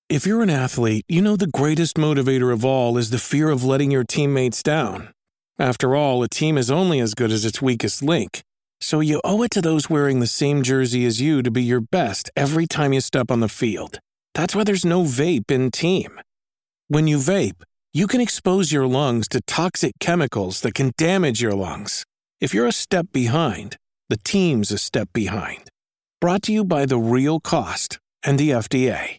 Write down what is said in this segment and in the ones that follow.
If you're an athlete, you know the greatest motivator of all is the fear of letting your teammates down. After all, a team is only as good as its weakest link. So you owe it to those wearing the same jersey as you to be your best every time you step on the field. That's why there's no vape in team. When you vape, you can expose your lungs to toxic chemicals that can damage your lungs. If you're a step behind, the team's a step behind. Brought to you by The Real Cost and the FDA.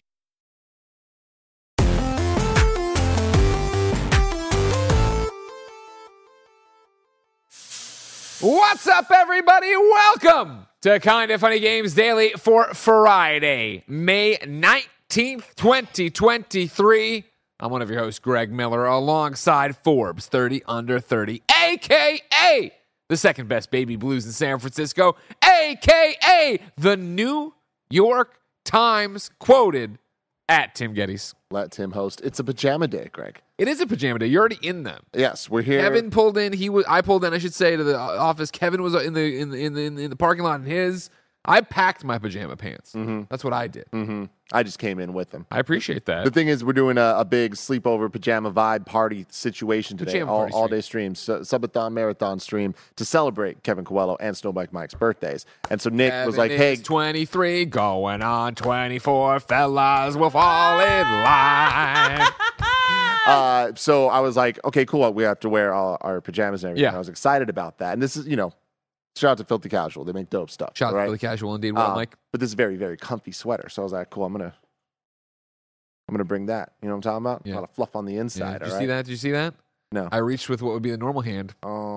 What's up, everybody? Welcome to Kinda Funny Games Daily for Friday, May 19th, 2023. I'm one of your hosts, Greg Miller, alongside Forbes 30 Under 30, a.k.a. the second best baby blues in San Francisco, a.k.a. the New York Times quoted at Tim Geddes. Let Tim host. It's a pajama day, Greg. It is a pajama day. You're already in them. Yes, we're here. Kevin pulled in. I pulled in, I should say, to the office. Kevin was in the parking lot in his. I packed my pajama pants. Mm-hmm. That's what I did. Mm-hmm. I just came in with them. I appreciate that. The thing is, we're doing a big sleepover pajama vibe party situation today. All day stream, subathon marathon stream to celebrate Kevin Coelho and Snowbike Mike's birthdays. And so Nick was like, "Hey, 23 going on 24, fellas will fall in line." So I was like, "Okay, cool. We have to wear all our pajamas and everything." Yeah. I was excited about that. And this is, shout out to Filthy Casual. They make dope stuff. Shout out right? to Filthy Casual, indeed. Well, Mike. But this is very, very comfy sweater. So I was like, cool, I'm gonna bring that. You know what I'm talking about? Yeah. A lot of fluff on the inside. Did you see that? Did you see that? No. I reached with what would be the normal hand.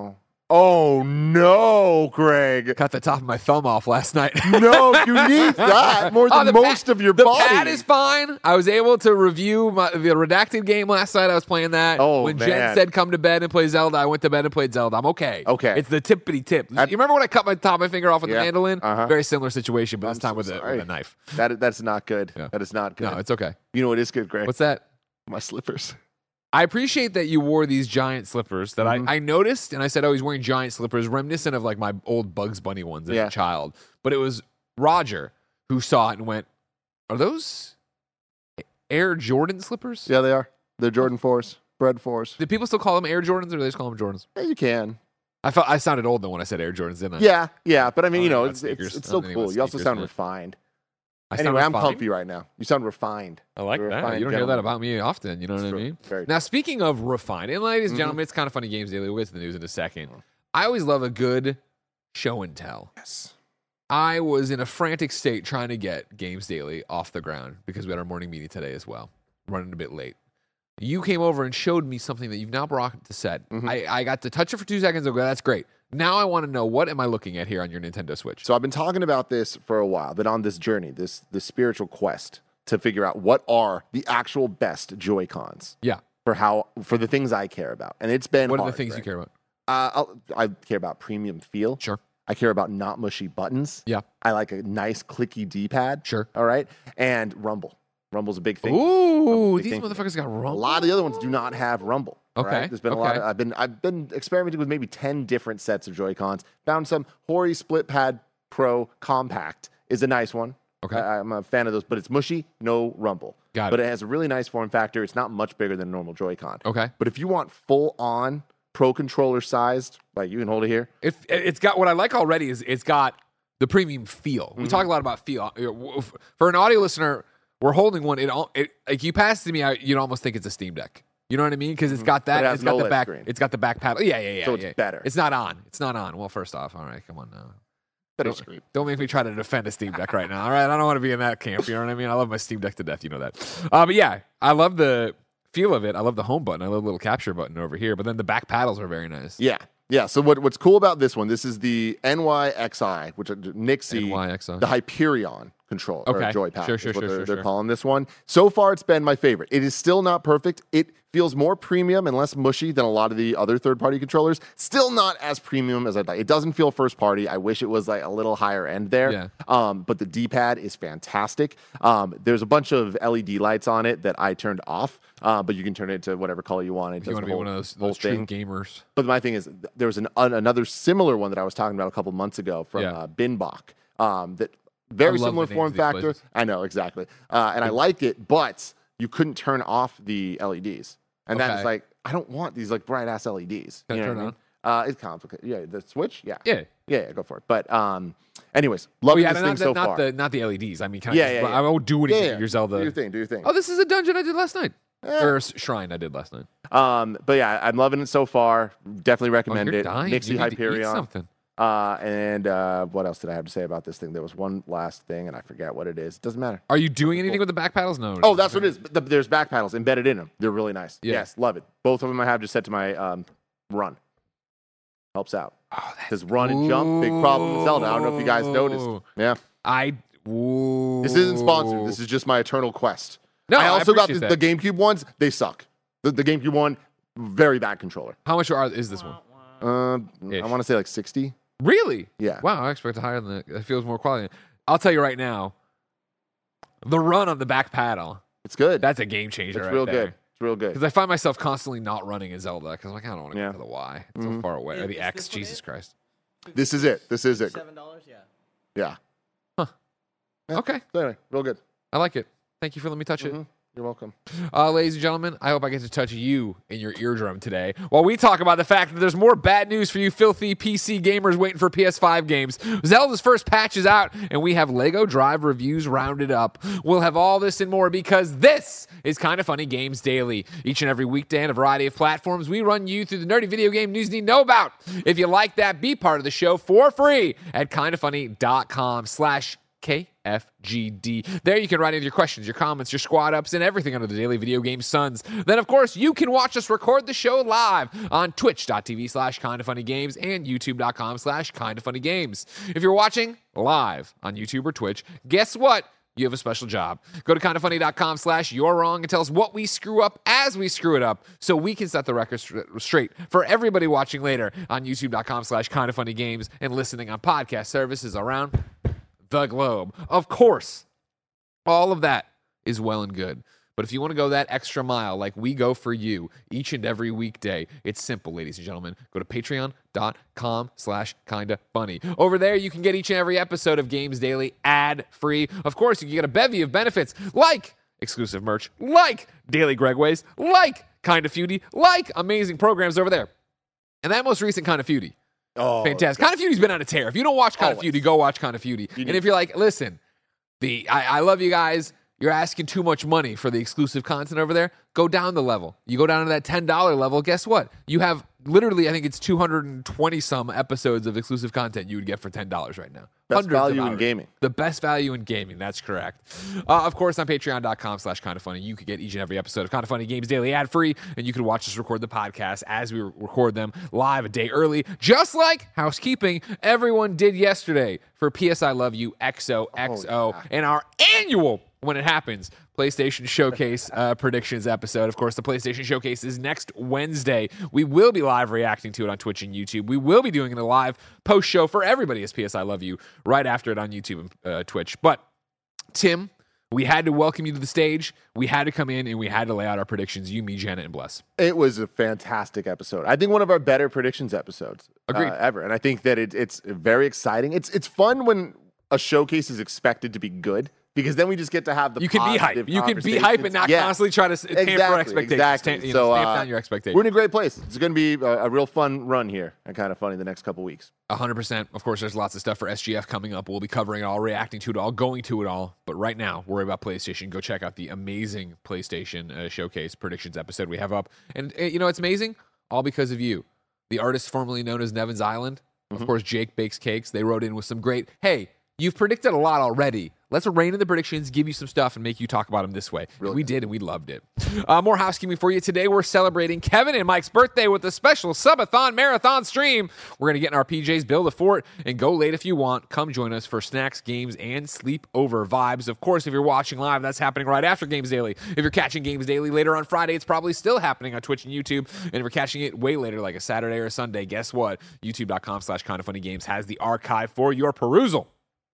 Oh no, Greg. Cut the top of my thumb off last night. No, you need that more than most of your body. The pad is fine. I was able to review the redacted game last night. I was playing that. Oh, when man. Jen said come to bed and play Zelda, I went to bed and played Zelda. I'm okay. Okay. It's the tippity tip. You remember when I cut my top of my finger off with the mandolin? Uh-huh. Very similar situation, but this time so with a knife. That's not good. Yeah. That is not good. No, it's okay. You know what is good, Greg? What's that? My slippers. I appreciate that you wore these giant slippers that I noticed, and I said, oh, he's wearing giant slippers, reminiscent of like my old Bugs Bunny ones as a child. But it was Roger who saw it and went, are those Air Jordan slippers? Yeah, they are. They're Jordan 4s, Bread 4s. Do people still call them Air Jordans, or do they just call them Jordans? Yeah, you can. I felt I sounded old though when I said Air Jordans, didn't I? Yeah. But I mean, it's still about cool. You also sneakers, sound man. refined. I Anyway, I'm refined? comfy right now. You sound refined. I like You're a that. refined You don't hear that gentleman. about me often. You know what I mean? Very Now, speaking of refined, and ladies and gentlemen, it's Kind of Funny Games Daily. We'll get to the news in a second. I always love a good show and tell. Yes. I was in a frantic state trying to get Games Daily off the ground because we had our morning meeting today as well. Running a bit late. You came over and showed me something that you've now brought to set. I got to touch it for 2 seconds ago. That's great. Now I want to know, what am I looking at here on your Nintendo Switch? So I've been talking about this for a while. Been on this journey, this spiritual quest to figure out what are the actual best Joy-Cons. Yeah. For the things I care about. And it's been What are hard, the things Greg. you care about? I care about premium feel. Sure. I care about not mushy buttons. Yeah. I like a nice clicky D-pad. Sure. All right. And rumble. Rumble's a big thing. Ooh, Big these thing. motherfuckers got A rumble. lot of the other ones do not have rumble. all Okay, right? There's been a lot. okay. I've been experimenting with maybe 10 different sets of Joy-Cons. Found some Hori Split Pad Pro Compact is a nice one. Okay. I'm a fan of those, but it's mushy, no rumble. Got it. But it has a really nice form factor. It's not much bigger than a normal Joy-Con. Okay. But if you want full on Pro Controller sized, like you can hold it here. It's got, what I like already is it's got the premium feel. We talk a lot about feel. For an audio listener, we're holding one. Like you pass it to me, you'd almost think it's a Steam Deck. You know what I mean? Because it's got that. But it has It's got an the OLED back. screen. It's got the back paddle. Yeah. So it's better. It's not on. It's not on. Well, first off, all right, come on now. Better screen. Don't make me try to defend a Steam Deck right now. All right, I don't want to be in that camp. You know what I mean? I love my Steam Deck to death. You know that. But yeah, I love the feel of it. I love the home button. I love the little capture button over here. But then the back paddles are very nice. Yeah. So what's cool about this one? This is the NYXI, which Nixie, NYXI. the Hyperion control or Okay. joypad. Sure, is what they're sure. calling this one. So far, it's been my favorite. It is still not perfect. It feels more premium and less mushy than a lot of the other third-party controllers. Still not as premium as I'd like. It doesn't feel first-party. I wish it was like a little higher end there. Yeah. But the D-pad is fantastic. There's a bunch of LED lights on it that I turned off, but you can turn it to whatever color you want. It You does want the to be whole- one of whole those true thing. gamers. But my thing is, there was another similar one that I was talking about a couple months ago from Binbach. That very I love similar the names form of these factor. places. I know exactly, and I like it. But you couldn't turn off the LEDs. And Okay. that is like, I don't want these like bright ass LEDs. Can I You know turn what I mean? It's complicated. Yeah, the switch? Yeah. Yeah. Yeah, go for it. But anyways, loving this thing so far. Not the LEDs. I mean, Yeah. I won't do anything Yeah. with your Zelda. Do your thing. Do your thing. Oh, this is a dungeon I did last night. Eh. Or shrine I did last night. But yeah, I'm loving it so far. Definitely recommend you're it. dying. Nixie You need to eat Hyperion. something. And what else did I have to say about this thing? There was one last thing, and I forget what it is. It doesn't matter. Are you doing anything with the back paddles? No. Oh, that's what it is. There's back paddles embedded in them. They're really nice. Yeah. Yes, love it. Both of them I have just set to my run. Helps out. Oh, Because run and jump, big problem in Zelda. I don't know if you guys noticed. Yeah. This isn't sponsored. This is just my eternal quest. No, I also got appreciate the that. GameCube ones. They suck. The GameCube one, very bad controller. How much is this one? I want to say like 60. Really? Yeah. Wow, I expected higher than that. It feels more quality. I'll tell you right now, the run on the back paddle, It's good. that's a game changer. It's right real there. good. It's real good. Because I find myself constantly not running in Zelda because I'm like, I don't want to Yeah. go to the Y. It's so far away. Or the Is X, this one Jesus it? Christ. This is it. This is it. $7, yeah. Yeah. Okay, So anyway, real good. I like it. Thank you for letting me touch it. You're welcome. Ladies and gentlemen, I hope I get to touch you in your eardrum today while we talk about the fact that there's more bad news for you filthy PC gamers waiting for PS5 games. Zelda's first patch is out, and we have Lego Drive reviews rounded up. We'll have all this and more because this is Kinda Funny Games Daily. Each and every weekday on a variety of platforms, we run you through the nerdy video game news you need to know about. If you like that, be part of the show for free at kindafunny.com/KFGD. There you can write in your questions, your comments, your squad ups, and everything under the Daily Video Game Suns. Then, of course, you can watch us record the show live on twitch.tv/kindafunnygames and youtube.com/kindafunnygames. If you're watching live on YouTube or Twitch, guess what? You have a special job. Go to kindafunny.com/you're wrong and tell us what we screw up as we screw it up so we can set the record straight for everybody watching later on youtube.com/kindafunnygames and listening on podcast services around the globe. Of course, all of that is well and good. But if you want to go that extra mile like we go for you each and every weekday, it's simple, ladies and gentlemen. Go to patreon.com/kindafunny. Over there, you can get each and every episode of Games Daily ad-free. Of course, you can get a bevy of benefits like exclusive merch, like Daily Gregways, like Kinda Feudy, like amazing programs over there. And that most recent Kinda Feudy. Oh, Fantastic. Kinda Feudy's been on a tear. If you don't watch Kinda Always. Feudy, go watch Kinda Feudy. And if you're like, listen, I love you guys. You're asking too much money for the exclusive content over there. Go down the level. You go down to that $10 level. Guess what? You have literally, I think it's 220 some episodes of exclusive content you would get for $10 right now. Best Hundreds of value in hours. gaming. The best value in gaming. That's correct. Of course, on patreon.com/kindafunny, you could get each and every episode of Kinda Funny Games Daily ad free, and you can watch us record the podcast as we record them live a day early, just like housekeeping everyone did yesterday for PS I Love You XOXO and our annual, when it happens, PlayStation Showcase predictions episode. Of course, the PlayStation Showcase is next Wednesday. We will be live reacting to it on Twitch and YouTube. We will be doing a live post show for everybody as PS I Love You right after it on YouTube and Twitch. But, Tim, we had to welcome you to the stage. We had to come in and we had to lay out our predictions. You, me, Janet, and Bless. It was a fantastic episode. I think one of our better predictions episodes Agreed. ever. And I think that it's very exciting. It's fun when a showcase is expected to be good because then we just get to have the You can be hype. positive You can be hype and not Yeah. constantly try to tamper expectations. Exactly. Stamp down your expectations. We're in a great place. It's going to be a real fun run here and kind of funny the next couple weeks. 100%. Of course, there's lots of stuff for SGF coming up. We'll be covering it all, reacting to it all, going to it all. But right now, worry about PlayStation. Go check out the amazing PlayStation Showcase predictions episode we have up. And you know, it's amazing, all because of you. The artist formerly known as Nevin's Island. Of course, Jake Bakes Cakes. They wrote in with some great, hey, you've predicted a lot already. Let's rein in the predictions, give you some stuff, and make you talk about them this way. Really We did, and we loved it. More housekeeping for you. Today, we're celebrating Kevin and Mike's birthday with a special subathon marathon stream. We're going to get in our PJs, build a fort, and go late if you want. Come join us for snacks, games, and sleepover vibes. Of course, if you're watching live, that's happening right after Games Daily. If you're catching Games Daily later on Friday, it's probably still happening on Twitch and YouTube. And if you're catching it way later, like a Saturday or a Sunday, guess what? YouTube.com/kindafunnygames has the archive for your perusal.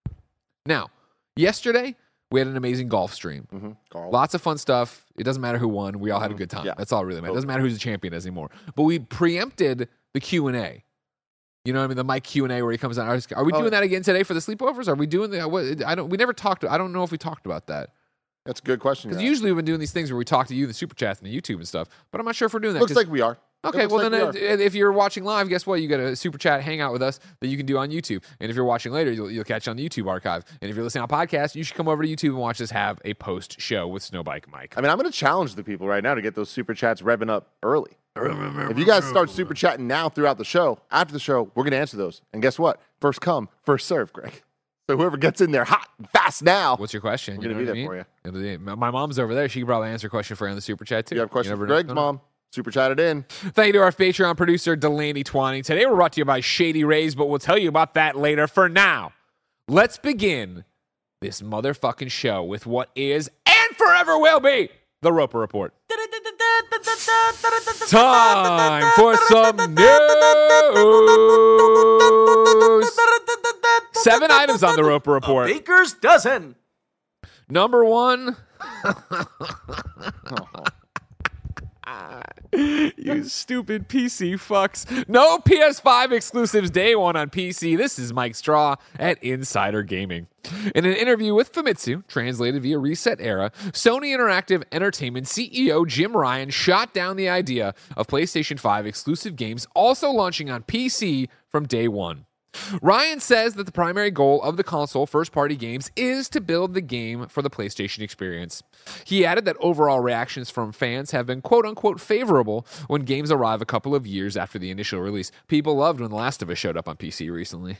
Now, yesterday, we had an amazing golf stream. Carl. Lots of fun stuff. It doesn't matter who won. We all had a good time. Yeah. That's all really matters. It doesn't matter who's the champion is anymore. But we preempted the Q&A. You know what I mean? The Mike Q&A where he comes on. Are we doing that again today for the sleepovers? Are we doing the... we never talked... I don't know if we talked about that. That's a good question. Because usually we've been doing these things where we talk to you, the super chats and the YouTube and stuff, but I'm not sure if we're doing that. Looks like we are. Okay, well, then if you're watching live, guess what? You get a super chat hangout with us that you can do on YouTube. And if you're watching later, you'll catch it on the YouTube archive. And if you're listening on podcast, you should come over to YouTube and watch us have a post show with Snowbike Mike. I mean, I'm going to challenge the people right now to get those super chats revving up early. If you guys start super chatting now throughout the show, after the show, we're going to answer those. And guess what? First come, first serve, Greg. So whoever gets in there hot and fast now. What's your question? We're going to be there for you. My mom's over there. She could probably answer a question for you on the super chat, too. You have questions for Greg's mom? Super chat it in. Thank you to our Patreon producer, Delaney Twanning. Today we're brought to you by Shady Rays, but we'll tell you about that later. For now, let's begin this motherfucking show with what is and forever will be the Roper Report. Time for some news. 7 items on the Roper Report. Baker's dozen. Number 1. You stupid PC fucks. No PS5 exclusives day one on PC. This is Mike Straw at Insider Gaming. In an interview with Famitsu, translated via Reset Era, Sony Interactive Entertainment CEO Jim Ryan shot down the idea of PlayStation 5 exclusive games also launching on PC from day one. Ryan says that the primary goal of the console first-party games is to build the game for the PlayStation experience. He added that overall reactions from fans have been quote-unquote favorable when games arrive a couple of years after the initial release. People loved when The Last of Us showed up on PC recently.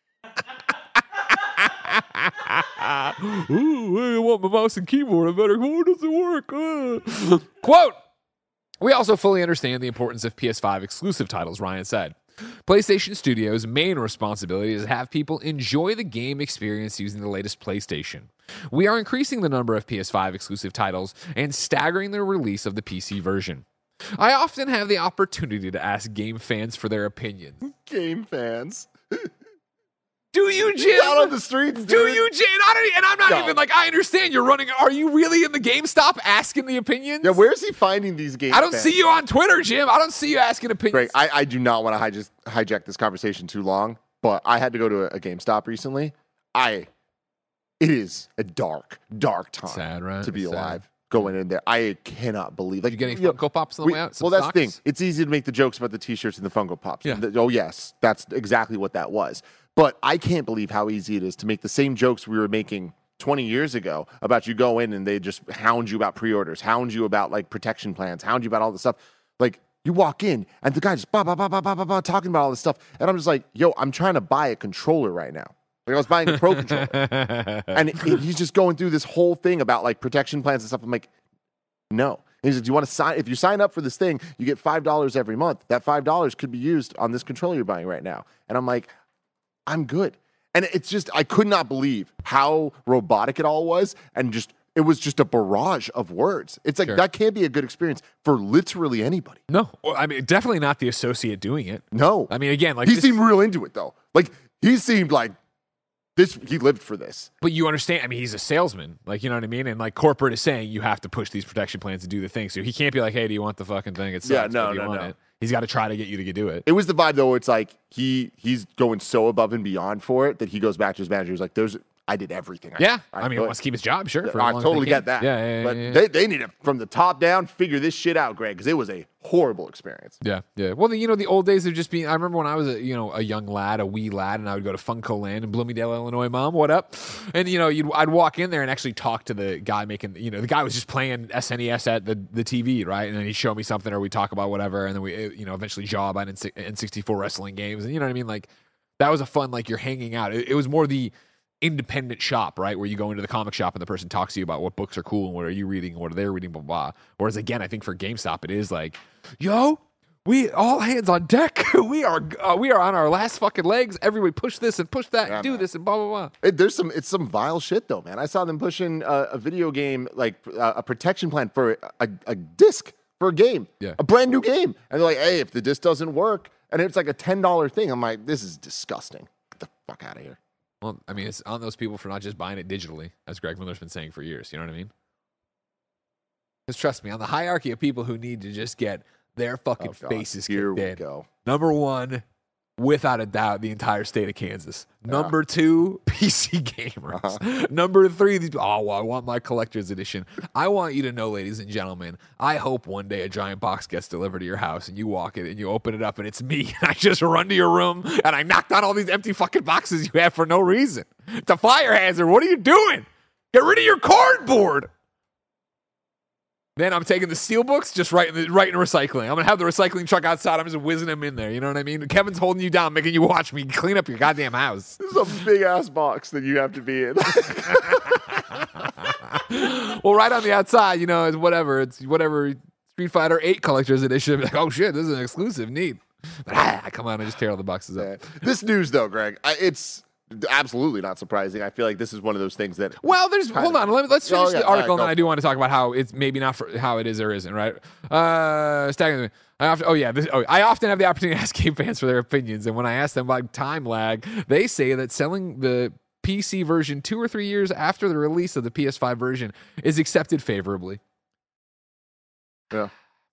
Ooh, I want my mouse and keyboard. I better go. It doesn't work. Quote, we also fully understand the importance of PS5 exclusive titles, Ryan said. PlayStation Studios' main responsibility is to have people enjoy the game experience using the latest PlayStation. We are increasing the number of PS5 exclusive titles and staggering the release of the PC version. I often have the opportunity to ask game fans for their opinions. Game fans. Do you, Jim? Out on the streets, dude. Do you, Jim? And I'm not even like, I understand you're running. Are you really in the GameStop asking the opinions? Yeah, where's he finding these game I don't fans? see you on Twitter, Jim. I don't see you asking opinions. Greg, I do not want to hijack this conversation too long, but I had to go to a GameStop recently. It is a dark time Sad, right? to be Sad. alive. Going in there, I cannot believe. Like, Did you get any Funko Pops on the way out? Well, that's the thing. It's easy to make the jokes about the T-shirts and the Funko Pops. Yeah. Oh, yes, that's exactly what that was. But I can't believe how easy it is to make the same jokes we were making 20 years ago about you go in and they just hound you about pre-orders, hound you about like protection plans, hound you about all this stuff. Like, you walk in and the guy just talking about all this stuff. And I'm just like, yo, I'm trying to buy a controller right now. Like, I was buying a Pro controller. And he's just going through this whole thing about like protection plans and stuff. I'm like, no. And he's like, do you want to sign? If you sign up for this thing, you get $5 every month. That $5 could be used on this controller you're buying right now. And I'm like, I'm good. And it's just, I could not believe how robotic it all was. And just, it was just a barrage of words. It's like, that can't be a good experience for literally anybody. No. Well, I mean, definitely not the associate doing it. No. I mean, again, like he seemed real into it though. Like, he seemed like he lived for this. But you understand, I mean, he's a salesman. Like, you know what I mean? And like corporate is saying you have to push these protection plans to do the thing. So he can't be like, hey, do you want the fucking thing? It sucks, Yeah, but do you want it? He's got to try to get you to do it. It was the vibe though. It's like he's going so above and beyond for it that he goes back to his manager. He's like, I did everything. I mean, he wants to keep his job, sure. I totally get that. But they need to, from the top down, figure this shit out, Greg, because it was a horrible experience. Yeah. Well, the old days of just being. I remember when I was a young lad, a wee lad, and I would go to Funko Land in Bloomingdale, Illinois. Mom, what up? And I'd walk in there and actually talk to the guy making. The guy was just playing SNES at the TV, right? And then he'd show me something, or we'd talk about whatever, and then we eventually job on N64 wrestling games, and you know what I mean. Like that was a fun, like you're hanging out. It was more the independent shop, right, where you go into the comic shop and the person talks to you about what books are cool and what are you reading and what are they reading, blah, blah, blah. Whereas again, I think for GameStop, it is like, yo, we all hands on deck. we are on our last fucking legs. Everybody push this and push that and do this and blah, blah, blah. It's some vile shit though, man. I saw them pushing a video game, like a protection plan for a disc for a game, a brand new game. And they're like, hey, if the disc doesn't work, and it's like a $10 thing. I'm like, this is disgusting. Get the fuck out of here. Well, I mean, it's on those people for not just buying it digitally, as Greg Miller's been saying for years. You know what I mean? Because trust me, on the hierarchy of people who need to just get their fucking faces Here kicked we in. go. Number 1, without a doubt, the entire state of Kansas. Number 2, PC gamers. Number 3, these, I want my collector's edition. I want you to know, ladies and gentlemen, I hope one day a giant box gets delivered to your house and you walk in and you open it up and it's me. And I just run to your room and I knock down all these empty fucking boxes you have for no reason. It's a fire hazard. What are you doing? Get rid of your cardboard. Then I'm taking the steel books, just right in recycling. I'm going to have the recycling truck outside. I'm just whizzing them in there. You know what I mean? Kevin's holding you down, making you watch me clean up your goddamn house. This is a big-ass box that you have to be in. Well, right on the outside, you know, it's whatever Street Fighter 8 Collector's Edition. Like, oh, shit, this is an exclusive. Neat. But I come out and just tear all the boxes up. This news, though, Greg, it's absolutely not surprising. I feel like this is one of those things that. Well, hold on. Let's finish the article, and then go. I do want to talk about how it's maybe not for how it is or isn't. Right? Staggering. I often have the opportunity to ask game fans for their opinions, and when I ask them about time lag, they say that selling the PC version 2 or 3 years after the release of the PS5 version is accepted favorably. Yeah.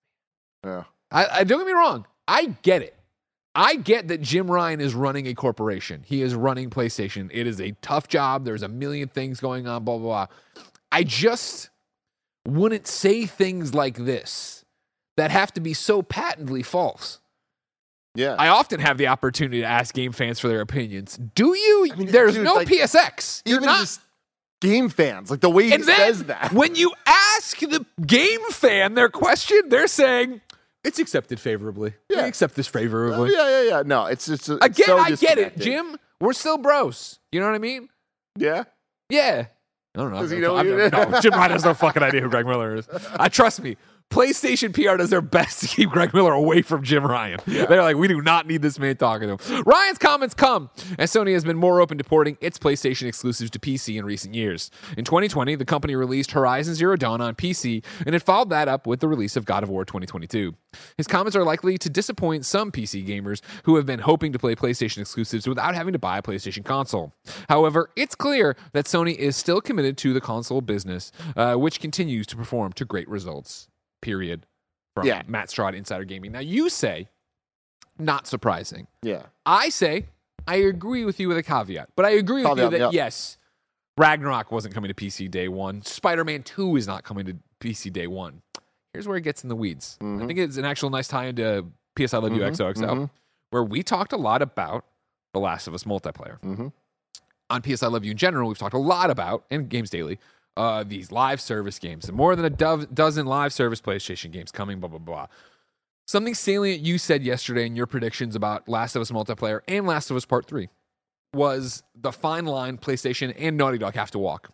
I don't get me wrong. I get it. I get that Jim Ryan is running a corporation. He is running PlayStation. It is a tough job. There's a million things going on, blah, blah, blah. I just wouldn't say things like this that have to be so patently false. Yeah. I often have the opportunity to ask game fans for their opinions. Do you? I mean, There's dude, no like, PSX. You're even not. just game fans, like the way he And then, says that. when you ask the game fan their question, they're saying, it's accepted favorably. Yeah. We accept this favorably. Yeah. No, it's just Again, so I get it, disconnected. Jim. We're still bros. You know what I mean? Yeah. Yeah. I don't know. Does he know who you No, Jim Ryan has no fucking idea who Greg Miller is. Trust me. PlayStation PR does their best to keep Greg Miller away from Jim Ryan. Yeah. They're like, we do not need this man talking to him. Ryan's comments come as Sony has been more open to porting its PlayStation exclusives to PC in recent years. In 2020, the company released Horizon Zero Dawn on PC, and it followed that up with the release of God of War 2022. His comments are likely to disappoint some PC gamers who have been hoping to play PlayStation exclusives without having to buy a PlayStation console. However, it's clear that Sony is still committed to the console business, which continues to perform to great results. Period. From Matt Stroud, Insider Gaming. Now, you say, not surprising. Yeah. I say, I agree with you with a caveat. But I agree with you that, yes, Ragnarok wasn't coming to PC day one. Spider-Man 2 is not coming to PC day one. Here's where it gets in the weeds. I think it's an actual nice tie into PS I Love You XOXO, where we talked a lot about The Last of Us multiplayer. On PS I Love You in general, we've talked a lot about, and Games Daily, these live service games. And more than a dozen live service PlayStation games coming, blah, blah, blah. Something salient you said yesterday in your predictions about Last of Us multiplayer and Last of Us Part 3 was the fine line PlayStation and Naughty Dog have to walk.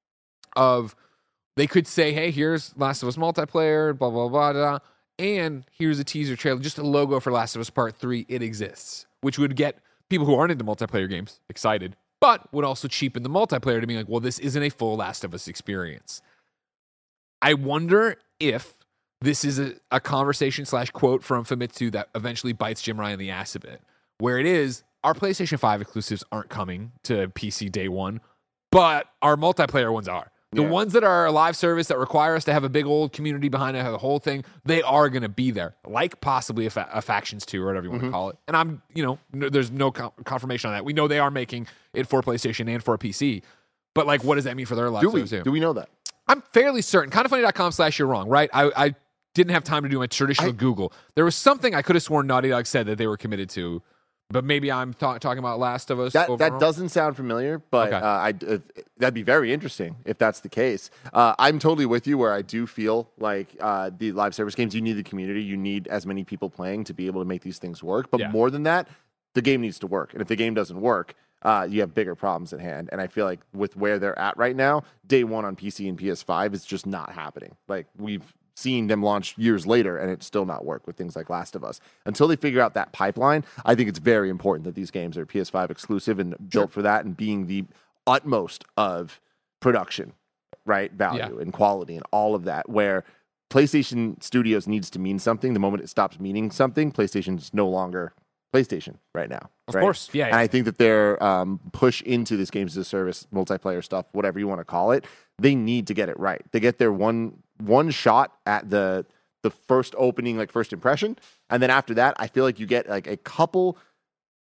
They could say, hey, here's Last of Us multiplayer, blah, blah, blah, blah, and here's a teaser trailer, just a logo for Last of Us Part 3, it exists, which would get people who aren't into multiplayer games excited, but would also cheapen the multiplayer to be like, well, this isn't a full Last of Us experience. I wonder if this is a conversation / quote from Famitsu that eventually bites Jim Ryan in the ass a bit, where it is, our PlayStation 5 exclusives aren't coming to PC day one, but our multiplayer ones are. The ones that are a live service that require us to have a big old community behind it, have the whole thing, they are going to be there, like possibly a Factions 2 or whatever you want to call it. And I'm, there's no confirmation on that. We know they are making it for PlayStation and for PC, but like, what does that mean for their live service? Do we know that? I'm fairly certain. Kindoffunny.com/you're wrong, right? I didn't have time to do my traditional Google. There was something I could have sworn Naughty Dog said that they were committed to. But maybe I'm talking about Last of Us. That doesn't sound familiar, but okay. That'd be very interesting if that's the case. I'm totally with you where I do feel like the live service games, you need the community. You need as many people playing to be able to make these things work. But more than that, the game needs to work. And if the game doesn't work, you have bigger problems at hand. And I feel like with where they're at right now, day one on PC and PS5 is just not happening. Like we've seen them launch years later and it still not work with things like Last of Us. Until they figure out that pipeline, I think it's very important that these games are PS5 exclusive and built for that and being the utmost of production, right? Value and quality and all of that, where PlayStation Studios needs to mean something. The moment it stops meaning something, PlayStation's no longer PlayStation right now. Of course, yeah. And I think that their push into this games as a service, multiplayer stuff, whatever you want to call it, they need to get it right. They get their one shot at the first opening, like first impression, and then after that, I feel like you get like a couple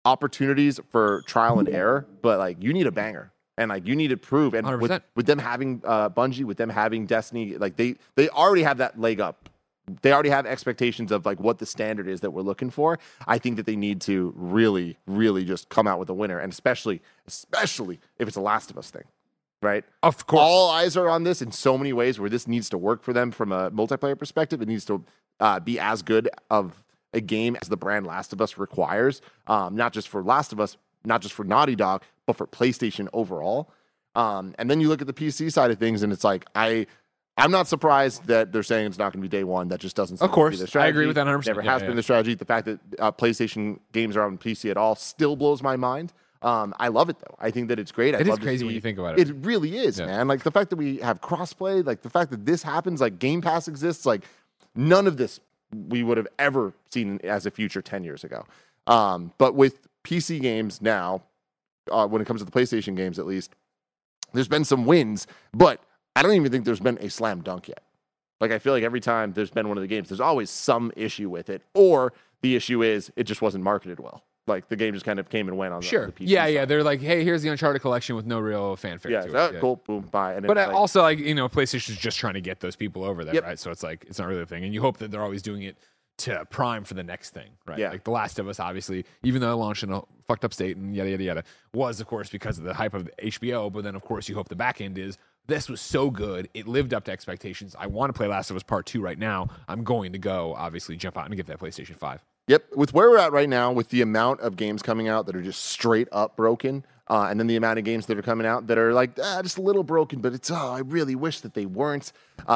opportunities for trial and error, but like you need a banger. And like you need to prove, and with them having Bungie, with them having Destiny, like they already have that leg up. They already have expectations of like what the standard is that we're looking for. I think that they need to really, really just come out with a winner, and especially if it's a Last of Us thing, right? Of course, all eyes are on this in so many ways where this needs to work for them from a multiplayer perspective. It needs to be as good of a game as the brand Last of Us requires, not just for Last of Us, not just for Naughty Dog, but for PlayStation overall. And then you look at the PC side of things, and it's like I'm not surprised that they're saying it's not going to be day one. That just doesn't seem of course, to be their strategy. I agree with that 100%. Never has been the strategy. The fact that PlayStation games are on PC at all still blows my mind. I love it, though. I think that it's great. It is crazy when you think about it. It really is, man. Like, the fact that we have crossplay, like, the fact that this happens, like, Game Pass exists, like, none of this we would have ever seen as a future 10 years ago. But with PC games now, when it comes to the PlayStation games at least, there's been some wins, but I don't even think there's been a slam dunk yet. Like, I feel like every time there's been one of the games, there's always some issue with it, or the issue is it just wasn't marketed well. Like, the game just kind of came and went on the PC Yeah. They're like, hey, here's the Uncharted collection with no real fanfare to it. Cool, boom, bye. And but also, like, you know, PlayStation's just trying to get those people over there, right? So it's like, it's not really a thing. And you hope that they're always doing it to prime for the next thing, right? Yeah. Like The Last of Us, obviously, even though it launched in a fucked up state and yada, was, of course, because of the hype of HBO. But then, of course, you hope the back end is, this was so good. It lived up to expectations. I want to play Last of Us Part 2 right now. I'm going to go, obviously, jump out and get that PlayStation 5. Yep. With where we're at right now, with the amount of games coming out that are just straight up broken, and then the amount of games that are coming out that are like, just a little broken, but it's, I really wish that they weren't.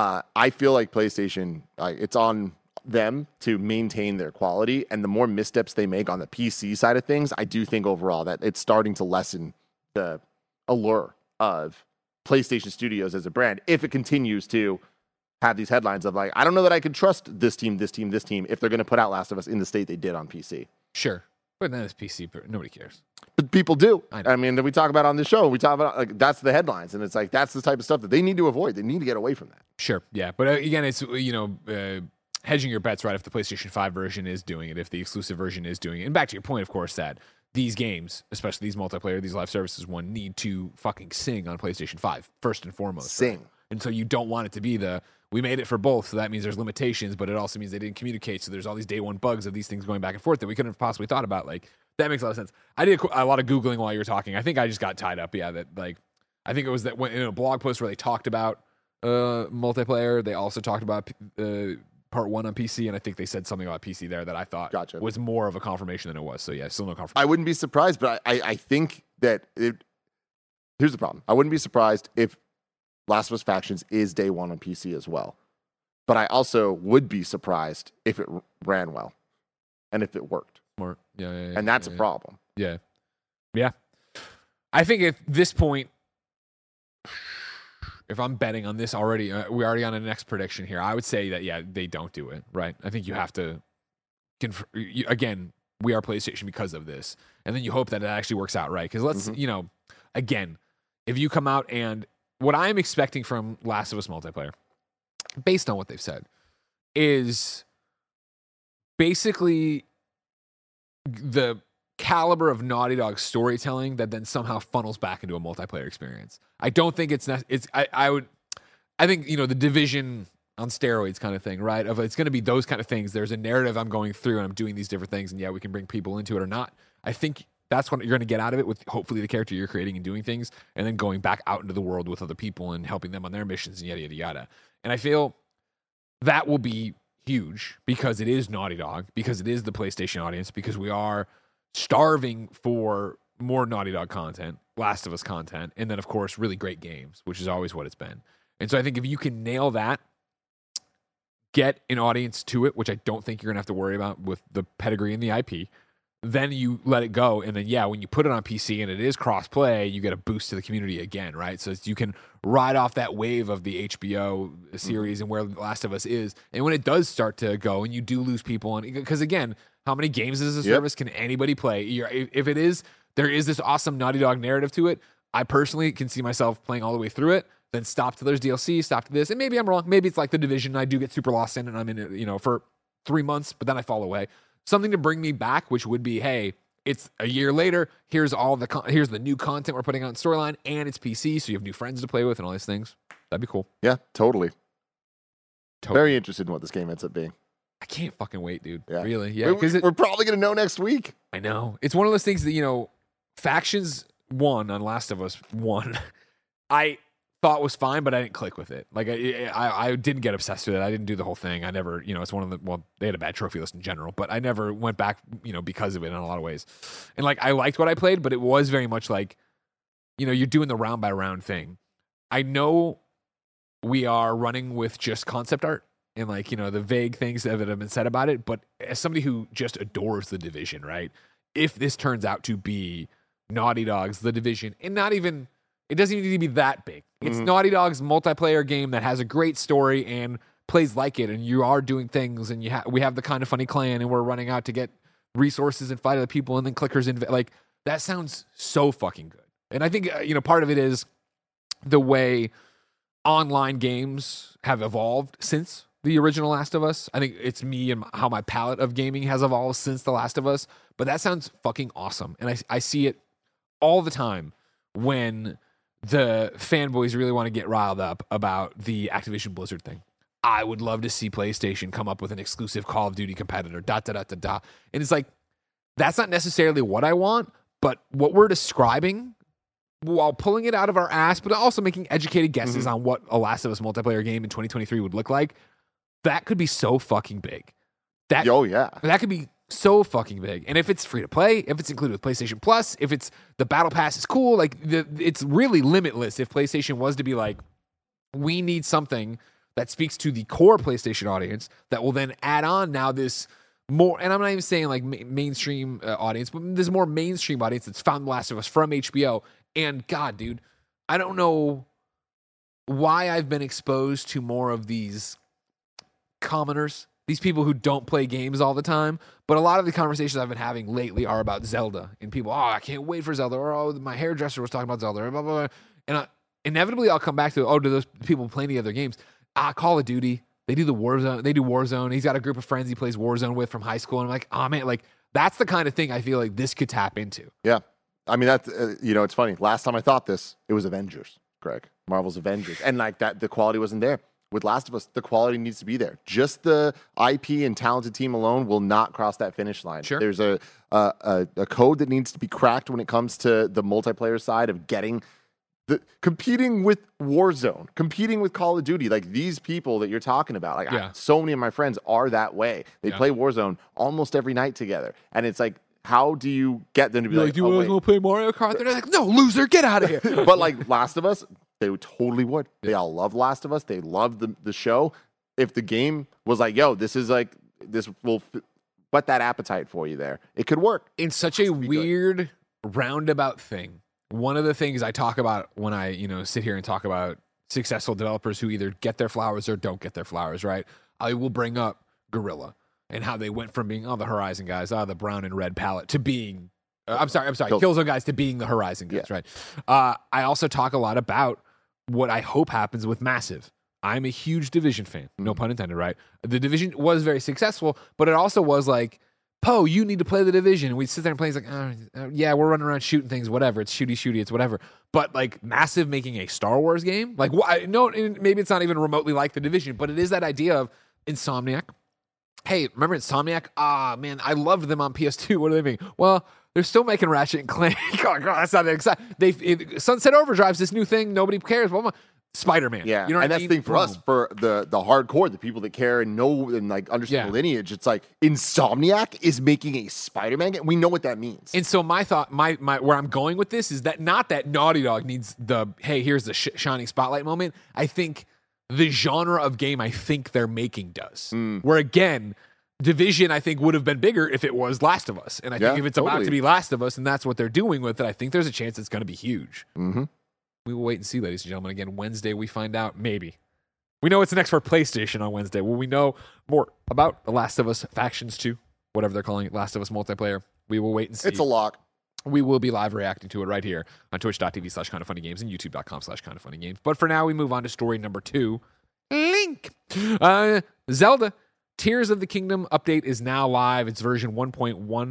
I feel like PlayStation, it's on them to maintain their quality, and the more missteps they make on the PC side of things, I do think overall that it's starting to lessen the allure of PlayStation Studios as a brand if it continues to have these headlines of like, I don't know that I could trust this team if they're going to put out Last of Us in the state they did on PC. Sure. But then it's PC, nobody cares. But people do. I mean, we talk about on this show, we talk about like that's the headlines, and it's like that's the type of stuff that they need to avoid. They need to get away from that. Sure. Yeah. But again, it's, you know, hedging your bets, right? If the PlayStation 5 version is doing it, if the exclusive version is doing it. And back to your point, of course, that these games, especially these multiplayer, these live services one, need to fucking sing on PlayStation 5, first and foremost. Sing. Right? And so you don't want it to be we made it for both, so that means there's limitations, but it also means they didn't communicate, so there's all these day one bugs of these things going back and forth that we couldn't have possibly thought about. Like, that makes a lot of sense. I did a lot of Googling while you were talking. I think I just got tied up, that, like, I think it was that when in a blog post where they talked about multiplayer, they also talked about Part 1 on PC, and I think they said something about PC there that I thought was more of a confirmation than it was. So, yeah, still no confirmation. I wouldn't be surprised, but I think that here's the problem. I wouldn't be surprised if Last of Us Factions is day one on PC as well. But I also would be surprised if it ran well and if it worked. Smart. Yeah. And that's a problem. Yeah. Yeah. I think at this point, if I'm betting on this already, we're already on a next prediction here. I would say that, they don't do it, right? I think you have to, again, we are PlayStation because of this. And then you hope that it actually works out right. Because let's, again, if you come out and what I'm expecting from Last of Us multiplayer, based on what they've said, is basically the caliber of Naughty Dog storytelling that then somehow funnels back into a multiplayer experience. I don't think I think, the Division on steroids kind of thing, right? If it's going to be those kind of things, there's a narrative I'm going through and I'm doing these different things, and we can bring people into it or not. I think that's what you're going to get out of it with hopefully the character you're creating and doing things, and then going back out into the world with other people and helping them on their missions and yada, yada, yada. And I feel that will be huge because it is Naughty Dog, because it is the PlayStation audience, because we are starving for more Naughty Dog content, Last of Us content, and then, of course, really great games, which is always what it's been. And so I think if you can nail that, get an audience to it, which I don't think you're going to have to worry about with the pedigree and the IP, then you let it go. And then, when you put it on PC and it is cross-play, you get a boost to the community again, right? So you can ride off that wave of the HBO series and where The Last of Us is. And when it does start to go and you do lose people, because again, how many games as a service can anybody play? If it is, there is this awesome Naughty Dog narrative to it. I personally can see myself playing all the way through it, then stop to there's DLC, stop to this. And maybe I'm wrong. Maybe it's like The Division. I do get super lost in it and I'm in it, for 3 months, but then I fall away. Something to bring me back, which would be, hey, it's a year later. Here's here's the new content we're putting out in storyline, and it's PC, so you have new friends to play with and all these things. That'd be cool. Yeah, totally. Very interested in what this game ends up being. I can't fucking wait, dude. Yeah. Really? Yeah. Because we're probably going to know next week. I know. It's one of those things that, Factions 1 on Last of Us 1, I thought was fine, but I didn't click with it. Like, I didn't get obsessed with it. I didn't do the whole thing. I never, it's one of the, well, they had a bad trophy list in general, but I never went back, because of it in a lot of ways. And, like, I liked what I played, but it was very much like, you're doing the round by round thing. I know we are running with just concept art and like, the vague things that have been said about it. But as somebody who just adores The Division, right? If this turns out to be Naughty Dog's The Division, and it doesn't need to be that big. It's Naughty Dog's multiplayer game that has a great story and plays like it. And you are doing things and we have the Kind of Funny clan and we're running out to get resources and fight other people and then clickers. Like, that sounds so fucking good. And I think, part of it is the way online games have evolved since the original Last of Us. I think it's me and how my palette of gaming has evolved since The Last of Us. But that sounds fucking awesome. And I see it all the time when the fanboys really want to get riled up about the Activision Blizzard thing. I would love to see PlayStation come up with an exclusive Call of Duty competitor, ... And it's like, that's not necessarily what I want, but what we're describing while pulling it out of our ass, but also making educated guesses on what a Last of Us multiplayer game in 2023 would look like, that could be so fucking big. That could be so fucking big. And if it's free to play, if it's included with PlayStation Plus, if it's the Battle Pass is cool, like it's really limitless if PlayStation was to be like, we need something that speaks to the core PlayStation audience that will then add on now this more, and I'm not even saying like mainstream audience, but there's more mainstream audience that's found The Last of Us from HBO. And God, dude, I don't know why I've been exposed to more of these commoners, these people who don't play games all the time. But a lot of the conversations I've been having lately are about Zelda. And people, I can't wait for Zelda. Or, my hairdresser was talking about Zelda. Or blah, blah, blah. And inevitably I'll come back to, do those people play any other games? Call of Duty. They do Warzone. They do Warzone. He's got a group of friends he plays Warzone with from high school. And I'm like, man, like that's the kind of thing I feel like this could tap into. Yeah. I mean, that's, it's funny. Last time I thought this, it was Avengers, Greg. Marvel's Avengers. And like that, the quality wasn't there. With Last of Us, the quality needs to be there. Just the IP and talented team alone will not cross that finish line. Sure. There's a code that needs to be cracked when it comes to the multiplayer side of competing with Warzone, competing with Call of Duty. Like these people that you're talking about, like so many of my friends are that way. They play Warzone almost every night together. And it's like, how do you get them to be like, do you want to play Mario Kart? They're like, no, loser, get out of here. But like Last of Us, they totally would. They all love Last of Us. They love the show. If the game was like, this will whet that appetite for you there, it could work. In such a weird roundabout thing. One of the things I talk about when I, sit here and talk about successful developers who either get their flowers or don't get their flowers, right? I will bring up Guerrilla and how they went from being, the Horizon guys, the brown and red palette, to being, Killzone guys to being the Horizon guys, right? I also talk a lot about what I hope happens with Massive. I'm a huge Division fan, no pun intended, right? The Division was very successful, but it also was like, Poe, you need to play The Division. And we'd sit there and play. He's like, we're running around shooting things, whatever. It's shooty, it's whatever. But like Massive making a Star Wars game, like no, maybe it's not even remotely like The Division, but it is that idea of Insomniac. Hey, remember Insomniac? Man, I loved them on PS2. What do they mean? Well, they're still making Ratchet and Clank. Oh, God, that's not that exciting. Sunset Overdrive's this new thing. Nobody cares. Blah, blah. Spider-Man. Yeah, you know what that's the thing for us, for the hardcore, the people that care and know and like understand the lineage. It's like Insomniac is making a Spider-Man game. We know what that means. And so my thought, my where I'm going with this is that not that Naughty Dog needs the here's the shining spotlight moment. I think the genre of game I think they're making does. Where again, Division I think would have been bigger if it was Last of Us, and I think if it's about to be Last of Us and that's what they're doing with it, I think there's a chance it's going to be huge. Mm-hmm. We will wait and see, ladies and gentlemen. Again, Wednesday we find out. Maybe. We know what's next for PlayStation on Wednesday. Will we know more about The Last of Us Factions 2? Whatever they're calling it, Last of Us Multiplayer. We will wait and see. It's a lock. We will be live reacting to it right here on twitch.tv/kindoffunnygames and youtube.com/kindoffunnygames. But for now, we move on to story number 2. Link. Zelda Tears of the Kingdom update is now live. It's version 1.1.0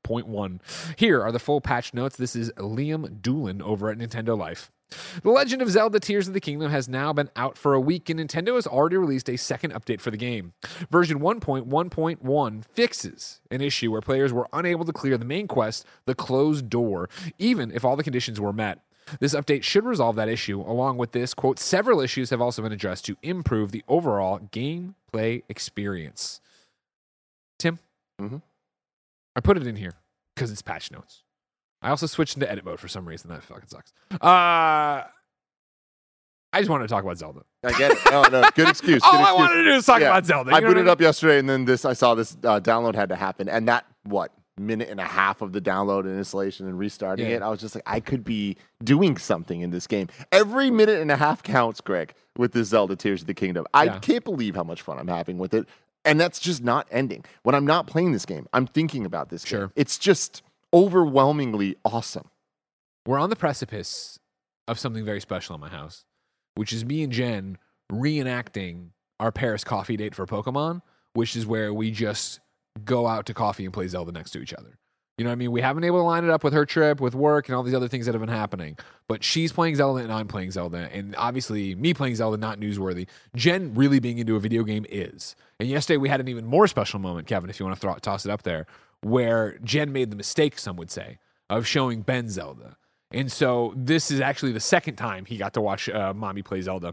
1.1. Here are the full patch notes. This is Liam Doolin over at Nintendo Life. The Legend of Zelda Tears of the Kingdom has now been out for a week, and Nintendo has already released a second update for the game. Version 1.1.1 fixes an issue where players were unable to clear the main quest, the Closed Door, even if all the conditions were met. This update should resolve that issue. Along with this, quote, several issues have also been addressed to improve the overall gameplay experience. Tim, I put it in here because it's patch notes. I also switched into edit mode for some reason. That fucking sucks. I just wanted to talk about Zelda. I get it. Oh, no, good excuse. All I wanted to do is talk about Zelda. I booted it up yesterday, and then I saw this download had to happen. And that, minute and a half of the download and installation and restarting it, I was just like, I could be doing something in this game. Every minute and a half counts, Greg, with this Zelda Tears of the Kingdom. I can't believe how much fun I'm having with it. And that's just not ending. When I'm not playing this game, I'm thinking about this game. It's just overwhelmingly awesome. We're on the precipice of something very special in my house, which is me and Jen reenacting our Paris coffee date for Pokemon, which is where we just go out to coffee and play Zelda next to each other. You know what I mean? We haven't been able to line it up with her trip, with work, and all these other things that have been happening. But she's playing Zelda and I'm playing Zelda. And obviously, me playing Zelda, not newsworthy. Jen really being into a video game is. And yesterday, we had an even more special moment, Kevin, if you want to toss it up there, where Jen made the mistake, some would say, of showing Ben Zelda. And so this is actually the second time he got to watch Mommy play Zelda.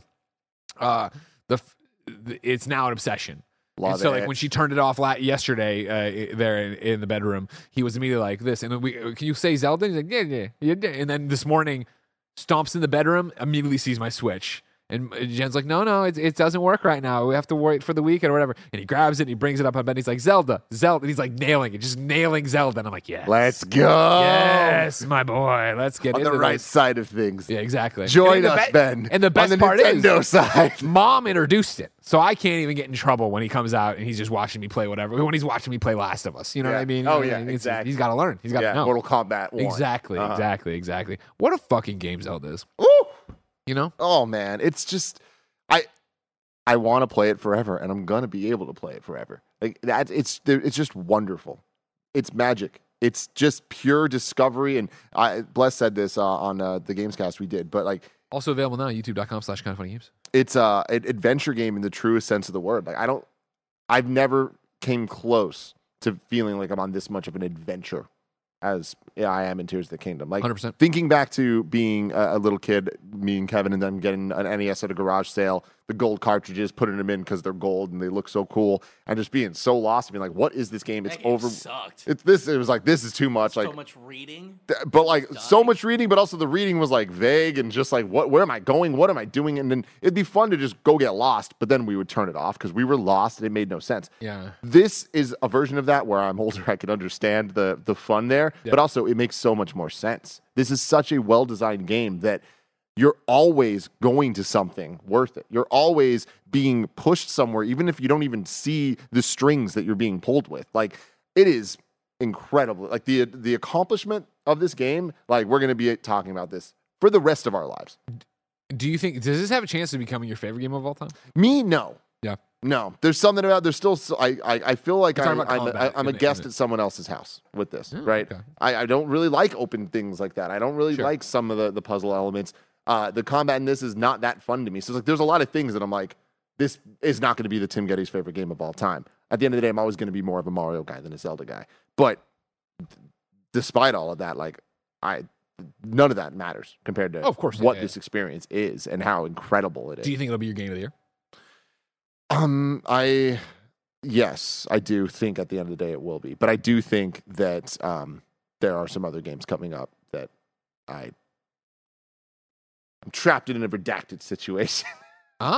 It's now an obsession. And so, like, when she turned it off yesterday there in the bedroom, he was immediately like this. And can you say Zelda? He's like, yeah. And then this morning, stomps in the bedroom, immediately sees my Switch. And Jen's like, no, it doesn't work right now. We have to wait for the weekend or whatever. And he grabs it and he brings it up on bed. And he's like, Zelda. And he's like nailing it, just nailing Zelda. And I'm like, yes. Let's go. Yes, my boy. Let's get on into the right side of things. Yeah, exactly. Join us, Ben. And the best part Nintendo is, side. Mom introduced it. So I can't even get in trouble when he comes out and he's just watching me play whatever. When he's watching me play Last of Us. You know what I mean? Oh, yeah, exactly. He's got to learn. He's got to know. Mortal Kombat 1. Exactly. What a fucking game Zelda is. Ooh. You know? Oh, man. It's just... I want to play it forever, and I'm gonna be able to play it forever. Like that, it's just wonderful. It's magic. It's just pure discovery. And Bless said this on the Gamescast we did, but like also available now, youtube.com/kindoffunnygames. It's an adventure game in the truest sense of the word. Like I've never came close to feeling like I'm on this much of an adventure as I am in Tears of the Kingdom. Like 100%. Thinking back to being a little kid, me and Kevin and them getting an NES at a garage sale, the gold cartridges, putting them in because they're gold and they look so cool, and just being so lost, being like, what is this game? That game sucked. It was like, this is too much. So like much reading. But like so much reading, but also the reading was like vague and just like, where am I going? What am I doing? And then it'd be fun to just go get lost, but then we would turn it off because we were lost and it made no sense. Yeah. This is a version of that where I'm older, I can understand the fun there, but also it makes so much more sense. This is such a well-designed game that you're always going to something worth it. You're always being pushed somewhere, even if you don't even see the strings that you're being pulled with. Like, it is incredible. Like, the accomplishment of this game, like, we're going to be talking about this for the rest of our lives. Do you think, does this have a chance of becoming your favorite game of all time? Me, no. Yeah. No. There's something about, there's still, I feel like I'm a guest at someone else's house with this, right? Okay. I don't really like open things like that. I don't really like some of the puzzle elements. The combat in this is not that fun to me. So it's like there's a lot of things that I'm like, this is not going to be the Tim Geddes' favorite game of all time. At the end of the day, I'm always going to be more of a Mario guy than a Zelda guy. But despite all of that, like none of that matters compared to what this experience is and how incredible it is. Do you think it'll be your game of the year? Yes, I do think at the end of the day it will be. But I do think that there are some other games coming up that I'm trapped in a redacted situation. But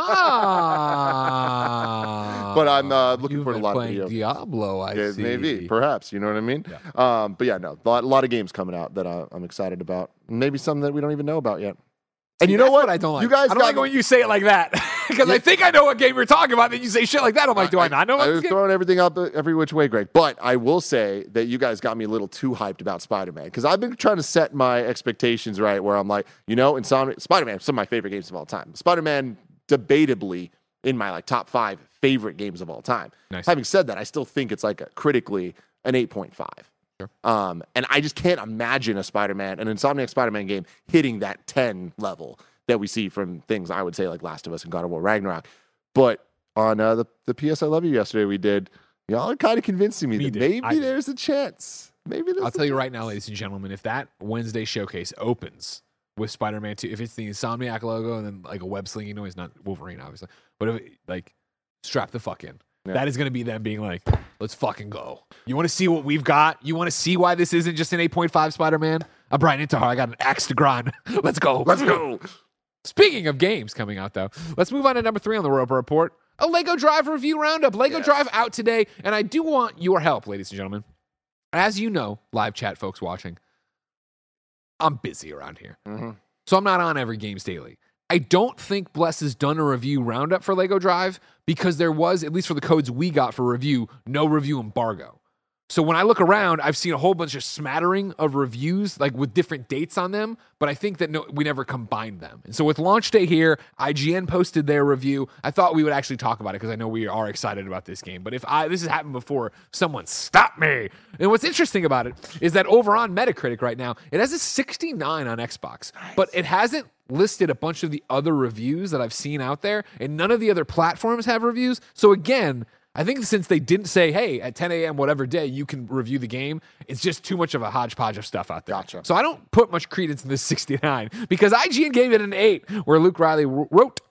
I'm looking for a lot of video. Diablo, I see. Maybe, perhaps, you know what I mean? Yeah. But yeah, no, a lot of games coming out that I'm excited about. Maybe some that we don't even know about yet. And you know what? I don't like. You guys I don't like when you say it like that. Because I think I know what game you're talking about, then you say shit like that. I'm like, do I not know what I'm throwing everything out every which way, Greg. But I will say that you guys got me a little too hyped about Spider-Man. Because I've been trying to set my expectations right where I'm like, Spider-Man, some of my favorite games of all time. Spider-Man, debatably, in my like top 5 favorite games of all time. Nice. Having said that, I still think it's like critically an 8.5. Sure. And I just can't imagine an Insomniac Spider-Man game hitting that 10 level that we see from things I would say like Last of Us and God of War Ragnarok. But on the PS I Love You yesterday we did, y'all are kind of convincing me that maybe there's a chance. I'll tell you right now, ladies and gentlemen, if that Wednesday showcase opens with Spider-Man 2, if it's the Insomniac logo and then like a web slinging noise, not Wolverine obviously, but if it, like strap the fuck in. Yeah. That is going to be them being like, let's fucking go. You want to see what we've got? You want to see why this isn't just an 8.5 Spider-Man? I'm Brian Intihar. I got an axe to grind. Let's go. Let's go. Speaking of games coming out, though, let's move on to number 3 on the Roper Report, a LEGO Drive review roundup. LEGO Drive out today, and I do want your help, ladies and gentlemen. As you know, live chat folks watching, I'm busy around here. Mm-hmm. So I'm not on every Games Daily. I don't think Bless has done a review roundup for LEGO Drive because there was, at least for the codes we got for review, no review embargo. So when I look around, I've seen a whole bunch of smattering of reviews, like with different dates on them, but I think that we never combined them. And so with launch day here, IGN posted their review. I thought we would actually talk about it because I know we are excited about this game. But this has happened before, someone stop me. And what's interesting about it is that over on Metacritic right now, it has a 69 on Xbox, but it hasn't listed a bunch of the other reviews that I've seen out there, and none of the other platforms have reviews. So again, I think since they didn't say, hey, at 10 a.m. whatever day you can review the game, it's just too much of a hodgepodge of stuff out there. Gotcha. So I don't put much credence in this 69 because IGN gave it an 8, where Luke Riley wrote,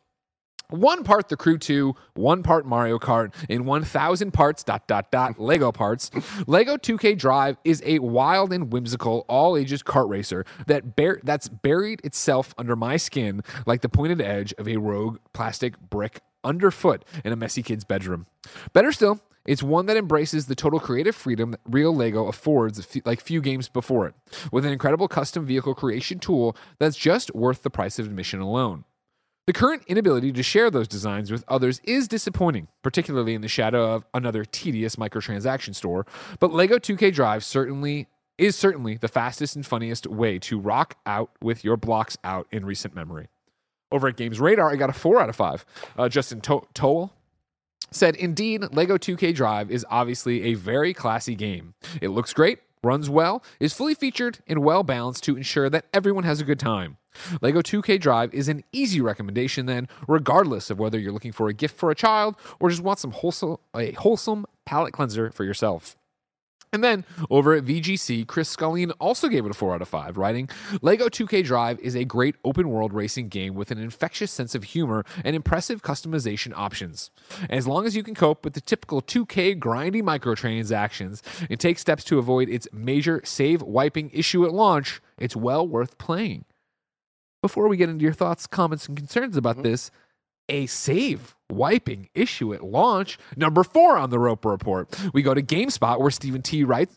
1 part The Crew 2, 1 part Mario Kart, and 1,000 parts ... Lego parts. Lego 2K Drive is a wild and whimsical all-ages kart racer that's buried itself under my skin like the pointed edge of a rogue plastic brick underfoot in a messy kid's bedroom. Better still, it's one that embraces the total creative freedom that real Lego affords like few games before it, with an incredible custom vehicle creation tool that's just worth the price of admission alone. The current inability to share those designs with others is disappointing, particularly in the shadow of another tedious microtransaction store, but Lego 2K Drive is certainly the fastest and funniest way to rock out with your blocks out in recent memory. Over at Games Radar, I got a 4 out of 5. Justin Toll said, indeed, Lego 2K Drive is obviously a very classy game. It looks great, runs well, is fully featured, and well balanced to ensure that everyone has a good time. Lego 2K Drive is an easy recommendation then, regardless of whether you're looking for a gift for a child or just want a wholesome palate cleanser for yourself. And then, over at VGC, Chris Scullion also gave it a 4 out of 5, writing, Lego 2K Drive is a great open-world racing game with an infectious sense of humor and impressive customization options. As long as you can cope with the typical 2K grindy microtransactions and take steps to avoid its major save-wiping issue at launch, it's well worth playing. Before we get into your thoughts, comments, and concerns about this, a save-wiping issue at launch. Number 4 on the Roper Report. We go to GameSpot, where Stephen T. Wright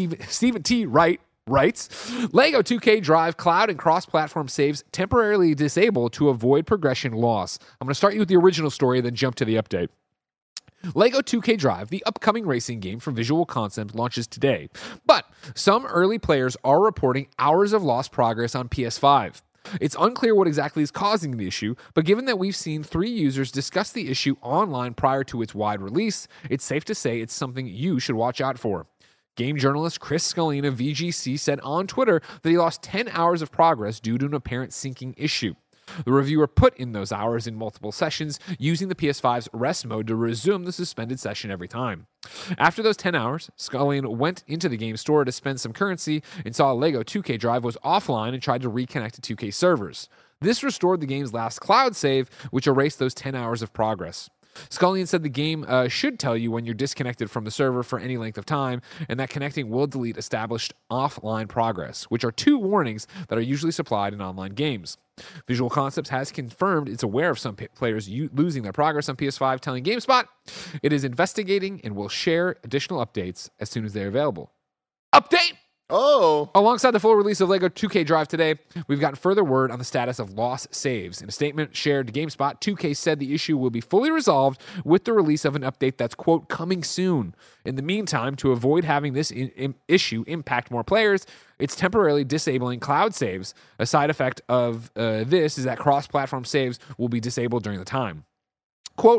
writes, Lego 2K Drive cloud and cross-platform saves temporarily disabled to avoid progression loss. I'm going to start you with the original story, then jump to the update. Lego 2K Drive, the upcoming racing game from Visual Concept, launches today. But some early players are reporting hours of lost progress on PS5. It's unclear what exactly is causing the issue, but given that we've seen 3 users discuss the issue online prior to its wide release, it's safe to say it's something you should watch out for. Game journalist Chris Scullion of VGC said on Twitter that he lost 10 hours of progress due to an apparent syncing issue. The reviewer put in those hours in multiple sessions, using the PS5's rest mode to resume the suspended session every time. After those 10 hours, Scullion went into the game store to spend some currency and saw Lego 2K Drive was offline and tried to reconnect to 2K servers. This restored the game's last cloud save, which erased those 10 hours of progress. Scullion said the game should tell you when you're disconnected from the server for any length of time, and that connecting will delete established offline progress, which are 2 warnings that are usually supplied in online games. Visual Concepts has confirmed it's aware of some players losing their progress on PS5, telling GameSpot it is investigating and will share additional updates as soon as they're available. Update! Oh! Alongside the full release of Lego 2K Drive today, we've gotten further word on the status of lost saves. In a statement shared to GameSpot, 2K said the issue will be fully resolved with the release of an update that's, quote, coming soon. In the meantime, to avoid having this issue impact more players, it's temporarily disabling cloud saves. A side effect of this is that cross-platform saves will be disabled during the time. Quote,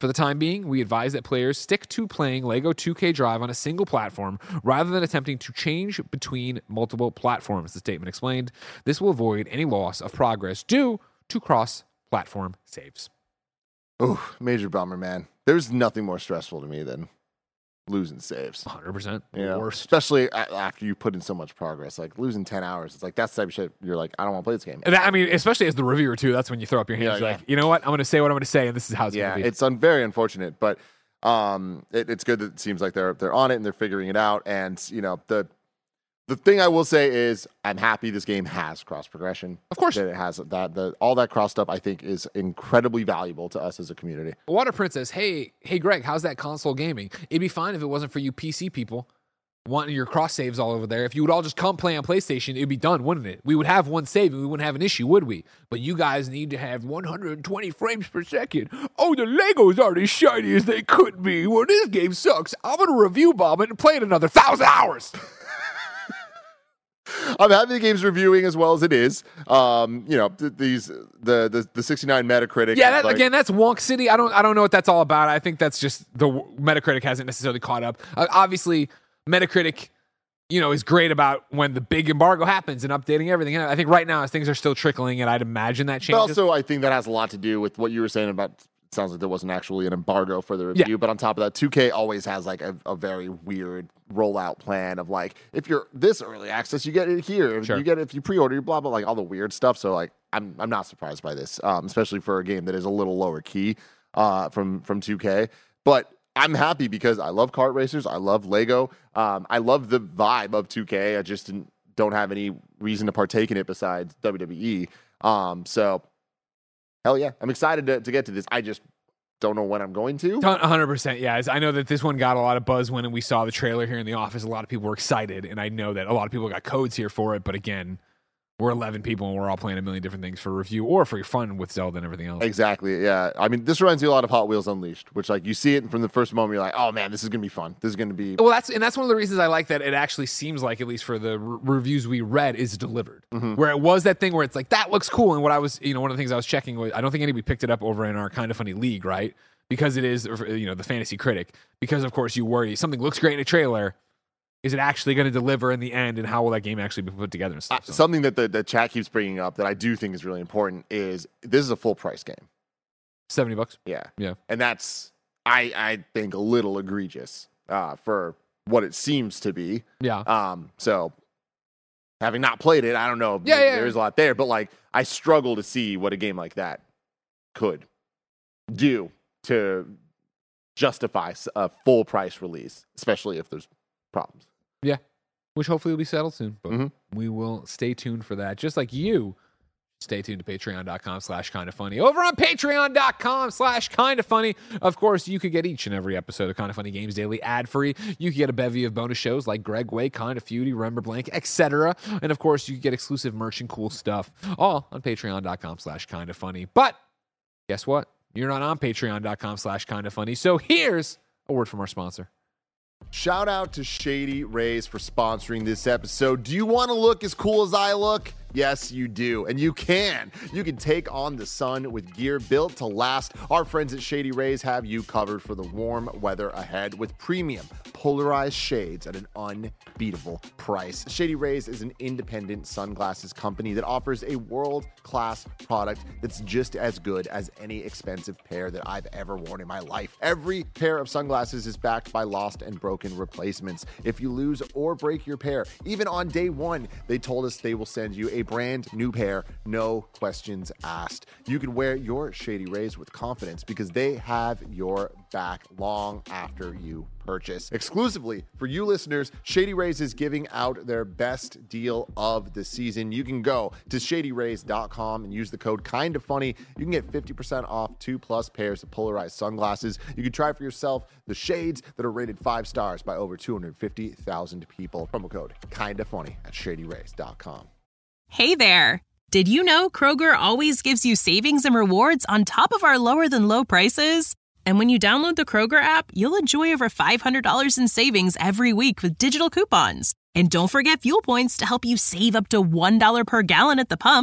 For the time being, we advise that players stick to playing LEGO 2K Drive on a single platform rather than attempting to change between multiple platforms, the statement explained. This will avoid any loss of progress due to cross-platform saves. Ooh, major bummer, man. There's nothing more stressful to me than losing saves. 100%. You know, Worst. especially after you put in so much progress. Like losing 10 hours. It's like that's the type of shit you're like, I don't want to play this game. I mean, especially as the reviewer, too, that's when you throw up your hands. Yeah, Like, you know what? I'm going to say what I'm going to say, and this is how it's going to be. It's very unfortunate, but it's good that it seems like they're on it and they're figuring it out. And, you know, the thing I will say is I'm happy this game has cross progression. Of course. That it has that. All that cross stuff, I think, is incredibly valuable to us as a community. Water Princess, hey, Greg, how's that console gaming? It'd be fine if it wasn't for you PC people wanting your cross saves all over there. If you would all just come play on PlayStation, it'd be done, wouldn't it? We would have one save and we wouldn't have an issue, would we? But you guys need to have 120 frames per second. Oh, the Legos aren't as shiny as they could be. Well, this game sucks. I'm going to review bomb it and play it another 1,000 hours. I'm happy the game's reviewing as well as it is. You know, the 69 Metacritic. Yeah, again, that's Wonk City. I don't know what that's all about. I think that's just the Metacritic hasn't necessarily caught up. Obviously, Metacritic, you know, is great about when the big embargo happens and updating everything. And I think right now, as things are still trickling, and I'd imagine that changes. But also, I think that has a lot to do with what you were saying about. It sounds like there wasn't actually an embargo for the review, yeah. But on top of that, 2K always has like a very weird rollout plan of like, if you're this early access, you get it here. If you get it, if you pre-order, blah blah, like all the weird stuff. So like, I'm not surprised by this, especially for a game that is a little lower key from 2K. But I'm happy because I love kart racers, I love Lego, I love the vibe of 2K. I just don't have any reason to partake in it besides WWE. So. Hell yeah. I'm excited to get to this. I just don't know when I'm going to. 100%, yeah. I know that this one got a lot of buzz when we saw the trailer here in the office. A lot of people were excited, and I know that a lot of people got codes here for it. But again, we're 11 people, and we're all playing a million different things for review or for your fun with Zelda and everything else. Exactly, yeah. I mean, this reminds me a lot of Hot Wheels Unleashed, which like you see it from the first moment, you're like, oh man, this is going to be fun. This is going to be... Well, that's one of the reasons I like that it actually seems like, at least for the reviews we read, is delivered. Mm-hmm. Where it was that thing where it's like, that looks cool. And what I was, you know, one of the things I was checking was, I don't think anybody picked it up over in our Kind of Funny league, right? Because it is, you know, the Fantasy Critic. Because, of course, you worry, something looks great in a trailer. Is it actually going to deliver in the end, and how will that game actually be put together and stuff? So. Something that the chat keeps bringing up that I do think is really important is this is a full price game. $70. Yeah. Yeah. And that's, I think, a little egregious for what it seems to be. Yeah. So having not played it, I don't know. Yeah, there is a lot there, but like I struggle to see what a game like that could do to justify a full price release, especially if there's problems. Yeah, which hopefully will be settled soon, but we will stay tuned for that. Just like you, stay tuned to patreon.com/kindoffunny. Over on patreon.com/kindoffunny, of course, you could get each and every episode of Kind of Funny Games Daily ad-free. You could get a bevy of bonus shows like Greg Way, Kind of Feudy, Remember Blank, etc. And of course, you could get exclusive merch and cool stuff, all on patreon.com/kindoffunny. But guess what? You're not on patreon.com/kindoffunny. So here's a word from our sponsor. Shout out to Shady Rays for sponsoring this episode. Do you want to look as cool as I look? Yes, you do. And you can. You can take on the sun with gear built to last. Our friends at Shady Rays have you covered for the warm weather ahead with premium polarized shades at an unbeatable price. Shady Rays is an independent sunglasses company that offers a world-class product that's just as good as any expensive pair that I've ever worn in my life. Every pair of sunglasses is backed by lost and broken replacements. If you lose or break your pair, even on day one, they told us they will send you a brand new pair, no questions asked. You can wear your Shady Rays with confidence because they have your back long after you purchase. Exclusively for you listeners, Shady Rays is giving out their best deal of the season. You can go to shadyrays.com and use the code KINDOFFUNNY. You can get 50% off 2+ pairs of polarized sunglasses. You can try for yourself the shades that are rated 5 stars by over 250,000 people. Promo code KINDOFFUNNY at shadyrays.com. Hey there. Did you know Kroger always gives you savings and rewards on top of our lower than low prices? And when you download the Kroger app, you'll enjoy over $500 in savings every week with digital coupons. And don't forget fuel points to help you save up to $1 per gallon at the pump.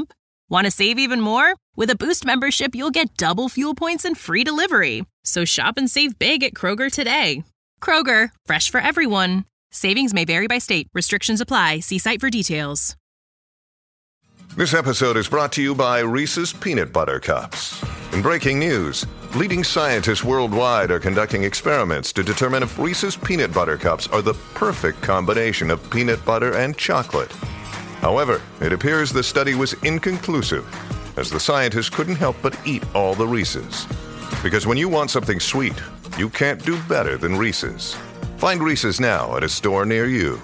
Want to save even more? With a Boost membership, you'll get double fuel points and free delivery. So shop and save big at Kroger today. Kroger, fresh for everyone. Savings may vary by state. Restrictions apply. See site for details. This episode is brought to you by Reese's Peanut Butter Cups. In breaking news, leading scientists worldwide are conducting experiments to determine if Reese's Peanut Butter Cups are the perfect combination of peanut butter and chocolate. However, it appears the study was inconclusive, as the scientists couldn't help but eat all the Reese's. Because when you want something sweet, you can't do better than Reese's. Find Reese's now at a store near you.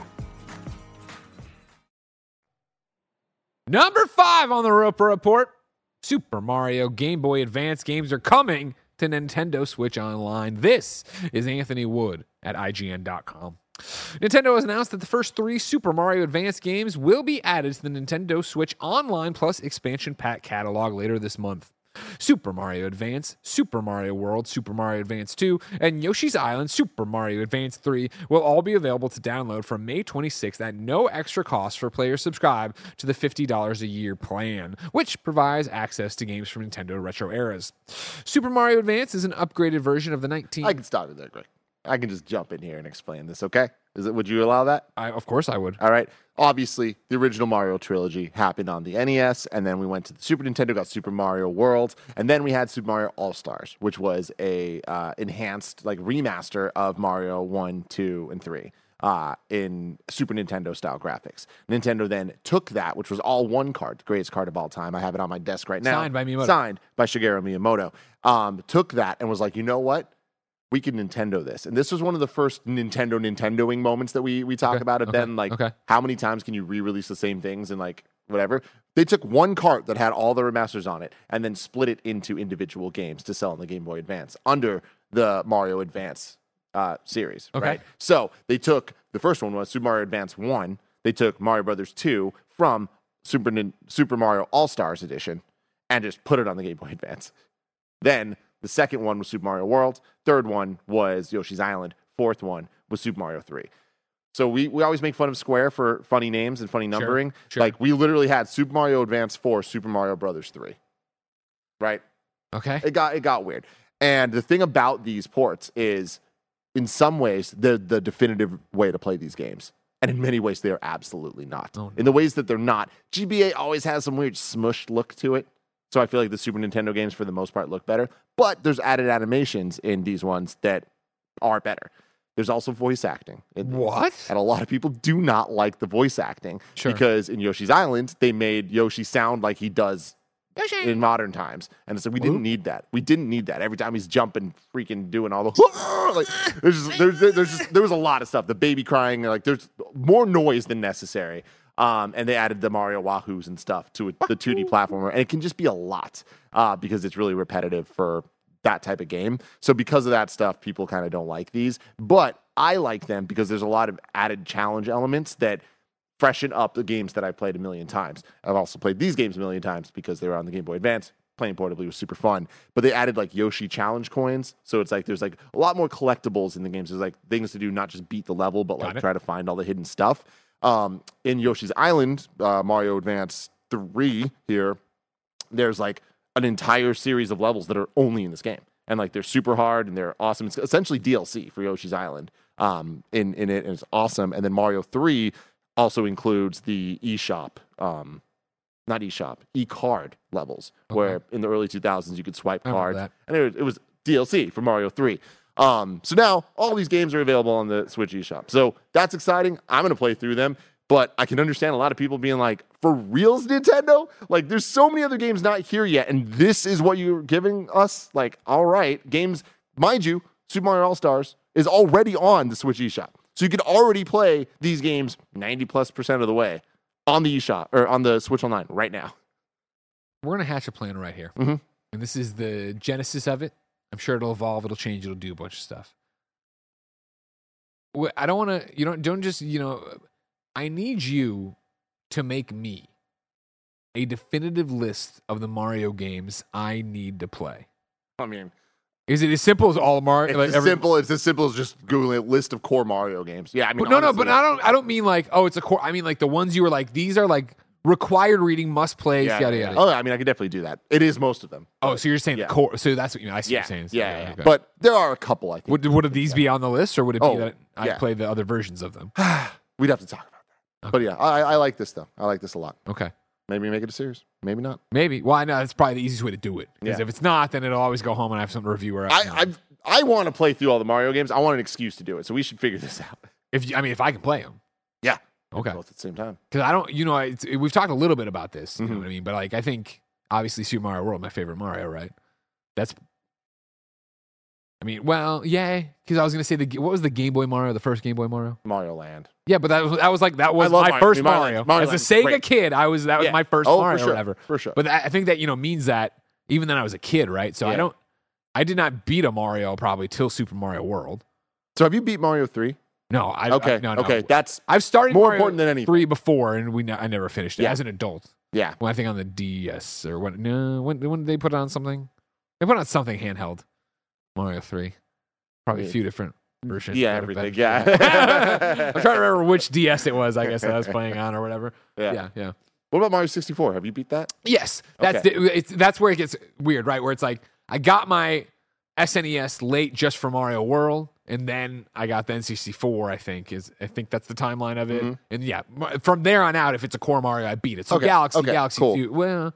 Number 5 on the Roper Report, Super Mario Game Boy Advance games are coming to Nintendo Switch Online. This is Anthony Wood at IGN.com. Nintendo has announced that the first 3 Super Mario Advance games will be added to the Nintendo Switch Online Plus expansion pack catalog later this month. Super Mario Advance, Super Mario World, Super Mario Advance 2, and Yoshi's Island Super Mario Advance 3 will all be available to download from May 26th at no extra cost for players subscribed to the $50 a year plan, which provides access to games from Nintendo retro eras. Super Mario Advance is an upgraded version of the 19... I can stop it there, Greg. I can just jump in here and explain this, okay? Would you allow that? Of course I would. All right. Obviously, the original Mario trilogy happened on the NES, and then we went to the Super Nintendo, got Super Mario World, and then we had Super Mario All-Stars, which was a enhanced remaster of Mario 1, 2, and 3 in Super Nintendo-style graphics. Nintendo then took that, which was all one card, the greatest card of all time. I have it on my desk right now. Signed by Miyamoto. Signed by Shigeru Miyamoto. Took that and was like, you know what? We can Nintendo this. And this was one of the first Nintendoing moments that we talk about. It then how many times can you re-release the same things and whatever? They took one cart that had all the remasters on it and then split it into individual games to sell on the Game Boy Advance under the Mario Advance series. Okay. Right? So they took, the first one was Super Mario Advance 1. They took Mario Brothers 2 from Super Mario All-Stars Edition and just put it on the Game Boy Advance. Then the second one was Super Mario World. Third one was Yoshi's Island. Fourth one was Super Mario 3. So we always make fun of Square for funny names and funny numbering. Sure. We literally had Super Mario Advance 4, Super Mario Brothers 3. Right? Okay. It got weird. And the thing about these ports is, in some ways, they're the definitive way to play these games. And in many ways, they are absolutely not. Oh, no. In the ways that they're not, GBA always has some weird smushed look to it. So I feel like the Super Nintendo games, for the most part, look better. But there's added animations in these ones that are better. There's also voice acting. What? And a lot of people do not like the voice acting. Sure. Because in Yoshi's Island, they made Yoshi sound like he does Yoshi. in modern times. And it's like, we didn't need that. We didn't need that. Every time he's jumping, freaking doing all the... there was a lot of stuff. The baby crying, there's more noise than necessary. And they added the Mario Wahoos and stuff to the 2D platformer. And it can just be a lot because it's really repetitive for that type of game. So because of that stuff, people kind of don't like these. But I like them because there's a lot of added challenge elements that freshen up the games that I've played a million times. I've also played these games a million times because they were on the Game Boy Advance. Playing portably was super fun. But they added Yoshi challenge coins. So it's there's a lot more collectibles in the games. There's things to do, not just beat the level, but try to find all the hidden stuff. In Yoshi's Island, Mario Advance 3 here, there's an entire series of levels that are only in this game. And they're super hard and they're awesome. It's essentially DLC for Yoshi's Island in it, and it's awesome. And then Mario 3 also includes the eShop, not eShop, eCard levels, where in the early 2000s you could swipe cards. And it was DLC for Mario 3. So now all these games are available on the Switch eShop. So that's exciting. I'm going to play through them, but I can understand a lot of people being like, for reals, Nintendo? There's so many other games not here yet, and this is what you're giving us? All right, games, mind you, Super Mario All-Stars is already on the Switch eShop. So you could already play these games 90+% of the way on the eShop, or on the Switch Online right now. We're going to hatch a plan right here. Mm-hmm. And this is the genesis of it. I'm sure it'll evolve, it'll change, it'll do a bunch of stuff. I don't want to, don't just, I need you to make me a definitive list of the Mario games I need to play. I mean, is it as simple as all Mario? It's as simple as just Googling a list of core Mario games. Yeah, I mean, but I don't mean it's a core. I mean the ones you were these are required reading, must play, Yeah, yada yeah. yada. Oh, I mean, I could definitely do that. It is most of them. Oh, so you're saying Yeah. the core? So that's what you know. I see Yeah, what you're saying. yeah. Okay. But there are a couple, I think. Would these be on the list, or would it be Oh, that I yeah. play the other versions of them? We'd have to talk about that. But yeah, I like this, though. I like this a lot. Okay. Maybe make it a series. Maybe not. Maybe. Well, I know that's probably the easiest way to do it. Because Yeah. if it's not, then it'll always go home and I have something to review. Or I want to play through all the Mario games. I want an excuse to do it. So we should figure this out. if I can play them. Yeah. Okay. Both at the same time. Because I don't, we've talked a little bit about this. You know Mhm. what I mean? But like, I think obviously Super Mario World, my favorite Mario, right? Yeah. Because I was gonna say what was the Game Boy Mario, the first Game Boy Mario? Mario Land. Yeah, but that was I love my first Mario. Mario. Mario As a Land's Sega great. kid, that was Yeah. my first Oh, Mario for or sure. whatever. For sure. But I think that means that even then I was a kid, right? So Yeah. I did not beat a Mario probably till Super Mario World. So have you beat Mario 3? No, Okay. no. Okay. That's I've started more Mario important than anything. 3 before, and I never finished it Yeah. as an adult. yeah. Well, I think on the DS or when did they put it on something? They put on something handheld. Mario 3, probably a Yeah. few different versions. Yeah, Better- everything. better- Yeah. I'm trying to remember which DS it was. I guess that I was playing on or whatever. Yeah. Yeah. What about Mario 64? Have you beat that? Yes, that's that's where it gets weird, right? Where it's like I got my SNES late just for Mario World, and then I got the N64. I think that's the timeline of it. Mhm. And yeah, from there on out, if it's a core Mario, I beat it. So Okay, Galaxy, okay, Galaxy cool. 2. Well,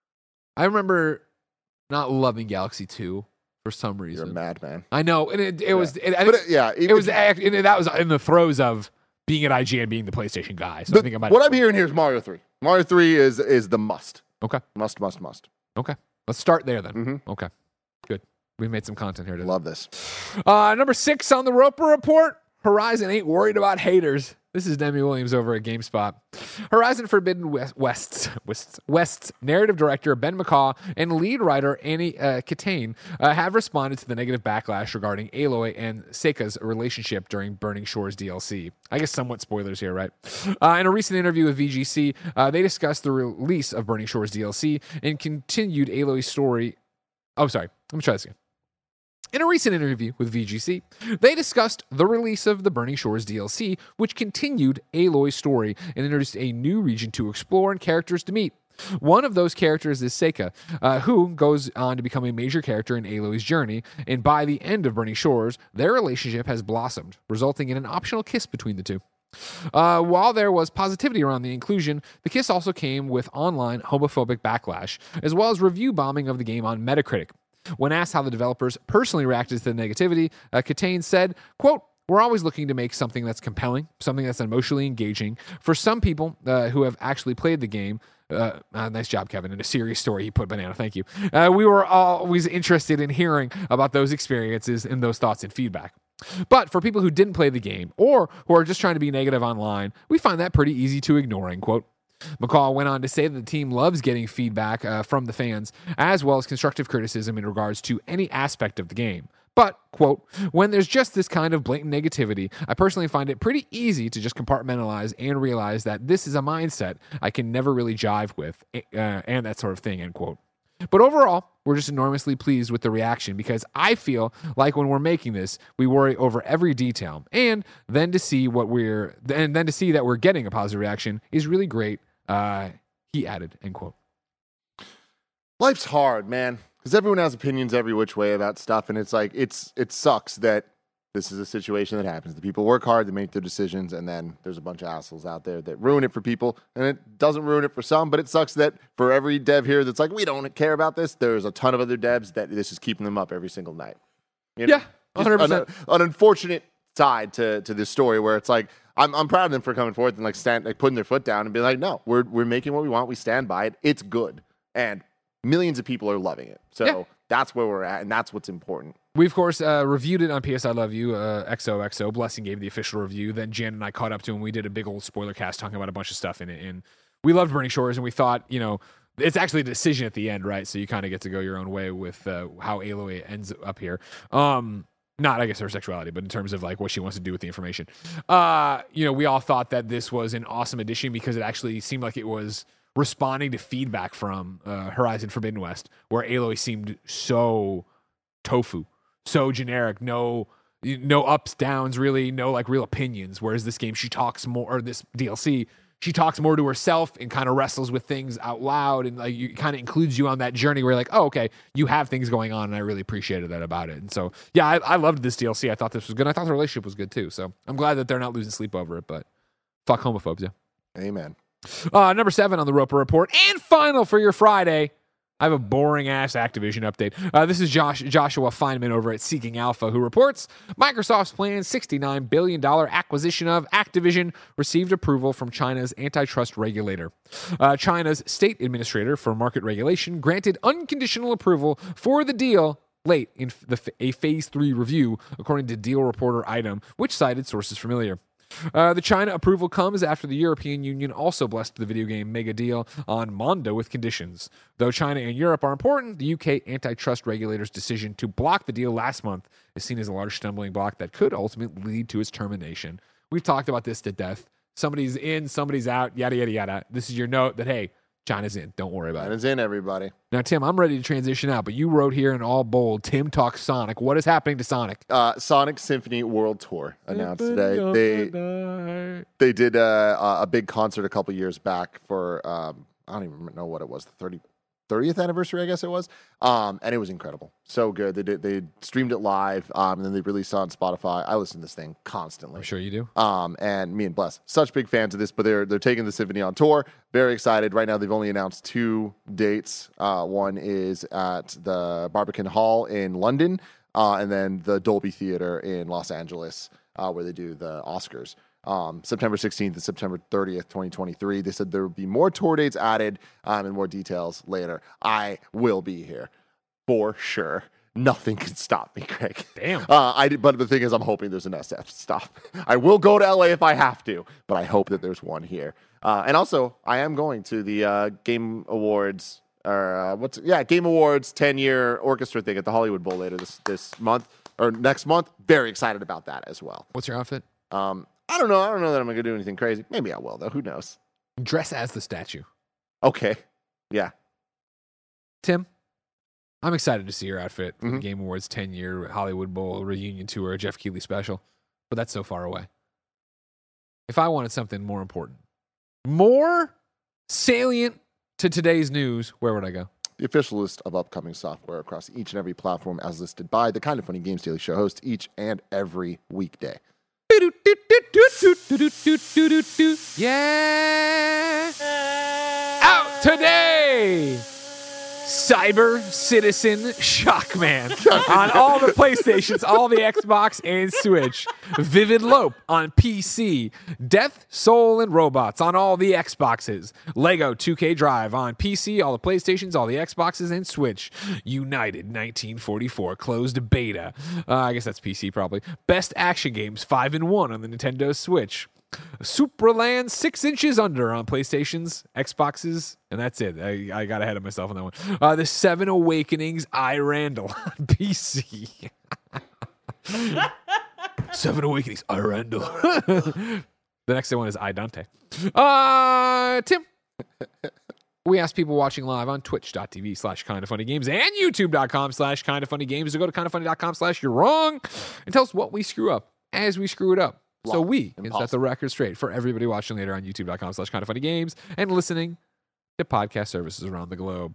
I remember not loving Galaxy 2 for some You're a reason. madman. I know, and it was. I But think yeah, it was. That was in the throes of being at IGN, being the PlayStation guy. So I think about what I'm hearing here is Mario 3. Mario 3 is the must. Okay. Must. Okay, let's start there then. Mhm. Okay, good. We made some content here today. Love this. Number 6 on the Roper Report. Horizon ain't worried about haters. This is Demi Williams over at GameSpot. Horizon Forbidden West's narrative director Ben McCaw and lead writer Annie Catane have responded to the negative backlash regarding Aloy and Seika's relationship during Burning Shores DLC. I guess somewhat spoilers here, right? In a recent interview with VGC, they discussed the release of Burning Shores DLC and continued Aloy's story. Oh, sorry. Let me try this again. In a recent interview with VGC, they discussed the release of the Burning Shores DLC, which continued Aloy's story and introduced a new region to explore and characters to meet. One of those characters is Seika, who goes on to become a major character in Aloy's journey, and by the end of Burning Shores, their relationship has blossomed, resulting in an optional kiss between the two. While there was positivity around the inclusion, the kiss also came with online homophobic backlash, as well as review bombing of the game on Metacritic. When asked how the developers personally reacted to the negativity, Catane said, quote, "We're always looking to make something that's compelling, something that's emotionally engaging. For some people who have actually played the game, nice job, Kevin. In a serious story, he put banana. Thank you. We were always interested in hearing about those experiences and those thoughts and feedback. But for people who didn't play the game or who are just trying to be negative online, we find that pretty easy to ignore," end quote. McCall went on to say that the team loves getting feedback from the fans, as well as constructive criticism in regards to any aspect of the game. But, quote, "When there's just this kind of blatant negativity, I personally find it pretty easy to just compartmentalize and realize that this is a mindset I can never really jive with, and that sort of thing," end quote. But overall, we're just enormously pleased with the reaction because I feel like when we're making this, we worry over every detail, and then to see that we're getting a positive reaction is really great. He added, end quote. Life's hard, man, because everyone has opinions every which way about stuff, and it's like it sucks that this is a situation that happens. The people work hard to make their decisions, and then there's a bunch of assholes out there that ruin it for people, and it doesn't ruin it for some, but it sucks that for every dev here that's like, we don't care about this, there's a ton of other devs that this is keeping them up every single night. You know? Yeah, 100%. An unfortunate side to this story where it's like, I'm proud of them for coming forth and putting their foot down and being like, no, we're making what we want. We stand by it. It's good. And millions of people are loving it. So that's where we're at. And that's what's important. We, of course, reviewed it on PS I Love You, XOXO. Blessing gave the official review. Then Jen and I caught up to him. We did a big old spoiler cast talking about a bunch of stuff in it. And we loved Burning Shores. And we thought, it's actually a decision at the end, right? So you kind of get to go your own way with how Aloy ends up here. Not, I guess, her sexuality, but in terms of like what she wants to do with the information. We all thought that this was an awesome addition because it actually seemed like it was responding to feedback from Horizon Forbidden West, where Aloy seemed so tofu, so generic, no ups, downs, really, no like real opinions. Whereas this game, she talks more, or this DLC, she talks more to herself and kind of wrestles with things out loud, and like you kind of includes you on that journey where you're like, oh, okay, you have things going on, and I really appreciated that about it. And so, yeah, I loved this DLC. I thought this was good. I thought the relationship was good too. So I'm glad that they're not losing sleep over it, but fuck homophobia. Amen. Number 7 on the Roper Report, and final for your Friday. I have a boring-ass Activision update. This is Joshua Feynman over at Seeking Alpha, who reports Microsoft's planned $69 billion acquisition of Activision received approval from China's antitrust regulator. China's State Administrator for Market Regulation granted unconditional approval for the deal late in a Phase 3 review, according to Deal Reporter Item, which cited sources familiar. The China approval comes after the European Union also blessed the video game mega deal on Mondo with conditions. Though China and Europe are important, the UK antitrust regulator's decision to block the deal last month is seen as a large stumbling block that could ultimately lead to its termination. We've talked about this to death. Somebody's in, somebody's out, yada, yada, yada. This is your note that, hey, China's in. Don't worry about it. China's in, everybody. Now, Tim, I'm ready to transition out, but you wrote here in all bold, Tim talks Sonic. What is happening to Sonic? Sonic Symphony World Tour announced today. They did a big concert a couple years back for, I don't even know what it was, the 30th anniversary, I guess it was. And it was incredible. So good. They streamed it live, and then they released it on Spotify. I listen to this thing constantly. I'm sure you do. And me and Bless, such big fans of this, but they're taking the Symphony on tour. Very excited. Right now, they've only announced 2 dates. One is at the Barbican Hall in London, and then the Dolby Theater in Los Angeles, where they do the Oscars. September 16th and September 30th, 2023. They said there will be more tour dates added and more details later. I will be here for sure. Nothing can stop me, Greg. Damn. But the thing is, I'm hoping there's an SF stop. I will go to LA if I have to, but I hope that there's one here. And also, I am going to the Game Awards Game Awards 10-year orchestra thing at the Hollywood Bowl later this month or next month. Very excited about that as well. What's your outfit? I don't know that I'm going to do anything crazy. Maybe I will, though. Who knows? Dress as the statue. Okay. Yeah. Tim, I'm excited to see your outfit for the Game Awards 10-year Hollywood Bowl reunion tour, Jeff Keighley special, but that's so far away. If I wanted something more important, more salient to today's news, where would I go? The official list of upcoming software across each and every platform as listed by the Kind of Funny Games Daily Show host each and every weekday. Yeah. Out today. Cyber Citizen Shockman on all the PlayStations, all the Xbox, and Switch. Vivid Lope on PC. Death, Soul, and Robots on all the Xboxes. Lego 2K Drive on PC, all the PlayStations, all the Xboxes, and Switch. United 1944 closed beta. I guess that's PC probably. Best Action Games 5 in 1 on the Nintendo Switch. Supraland 6 inches under on PlayStations, Xboxes, and that's it. I got ahead of myself on that one. The 7 Awakenings I Randall on PC. 7 Awakenings I Randall. The next one is I Dante. Tim. We asked people watching live on twitch.tv/kindoffunnygames and youtube.com/kindoffunnygames to go to kindoffunny.com/you're wrong and tell us what we screw up as we screw it up. So we can set the record straight for everybody watching later on youtube.com/kindoffunnygames and listening to podcast services around the globe.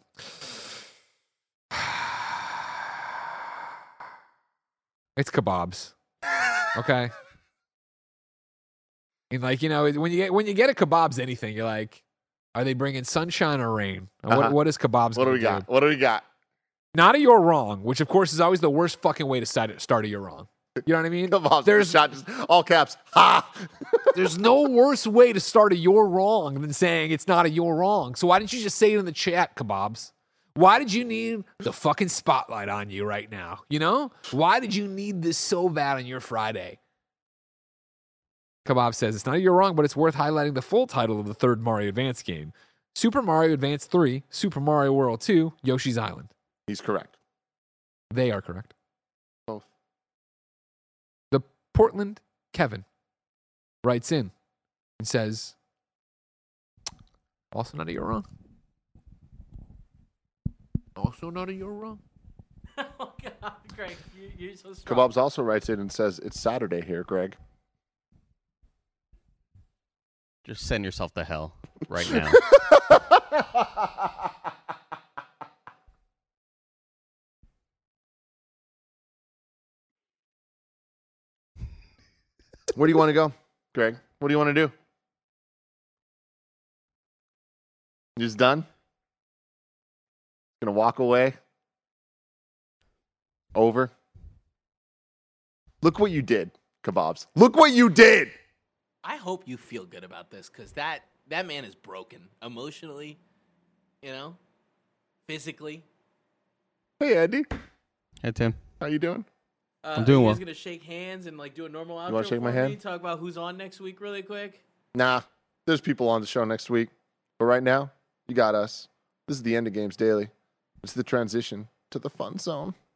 It's kebabs. Okay. And like, you know, when you get a kebabs anything, you're like, are they bringing sunshine or rain? What is kebabs? What do we got? What do we got? Not a you're wrong, which of course is always the worst fucking way to start a you're wrong. You know what I mean? Kebabs, there's shot, just all caps. Ha! There's no worse way to start a you're wrong than saying it's not a you're wrong. So why didn't you just say it in the chat, kebabs? Why did you need the fucking spotlight on you right now? You know? Why did you need this so bad on your Friday? Kebab says, it's not a you're wrong, but it's worth highlighting the full title of the third Mario Advance game. Super Mario Advance 3, Super Mario World 2, Yoshi's Island. He's correct. They are correct. Both. The Portland Kevin writes in and says, also not a you're wrong. Also not a you're wrong. Oh, God, Greg, you're so strong. Kebabs also writes in and says, it's Saturday here, Greg. Just send yourself to hell right now. Where do you want to go, Greg? What do you want to do? You just done? Gonna walk away? Over? Look what you did, Kebabs. Look what you did! I hope you feel good about this because that man is broken emotionally, physically. Hey, Andy. Hey, Tim. How you doing? I'm doing you well. guys gonna shake hands and do a normal outro? You want to shake my for me? hand? Talk about who's on next week, really quick. Nah, there's people on the show next week. But right now, you got us. This is the end of Games Daily. It's the transition to the fun zone.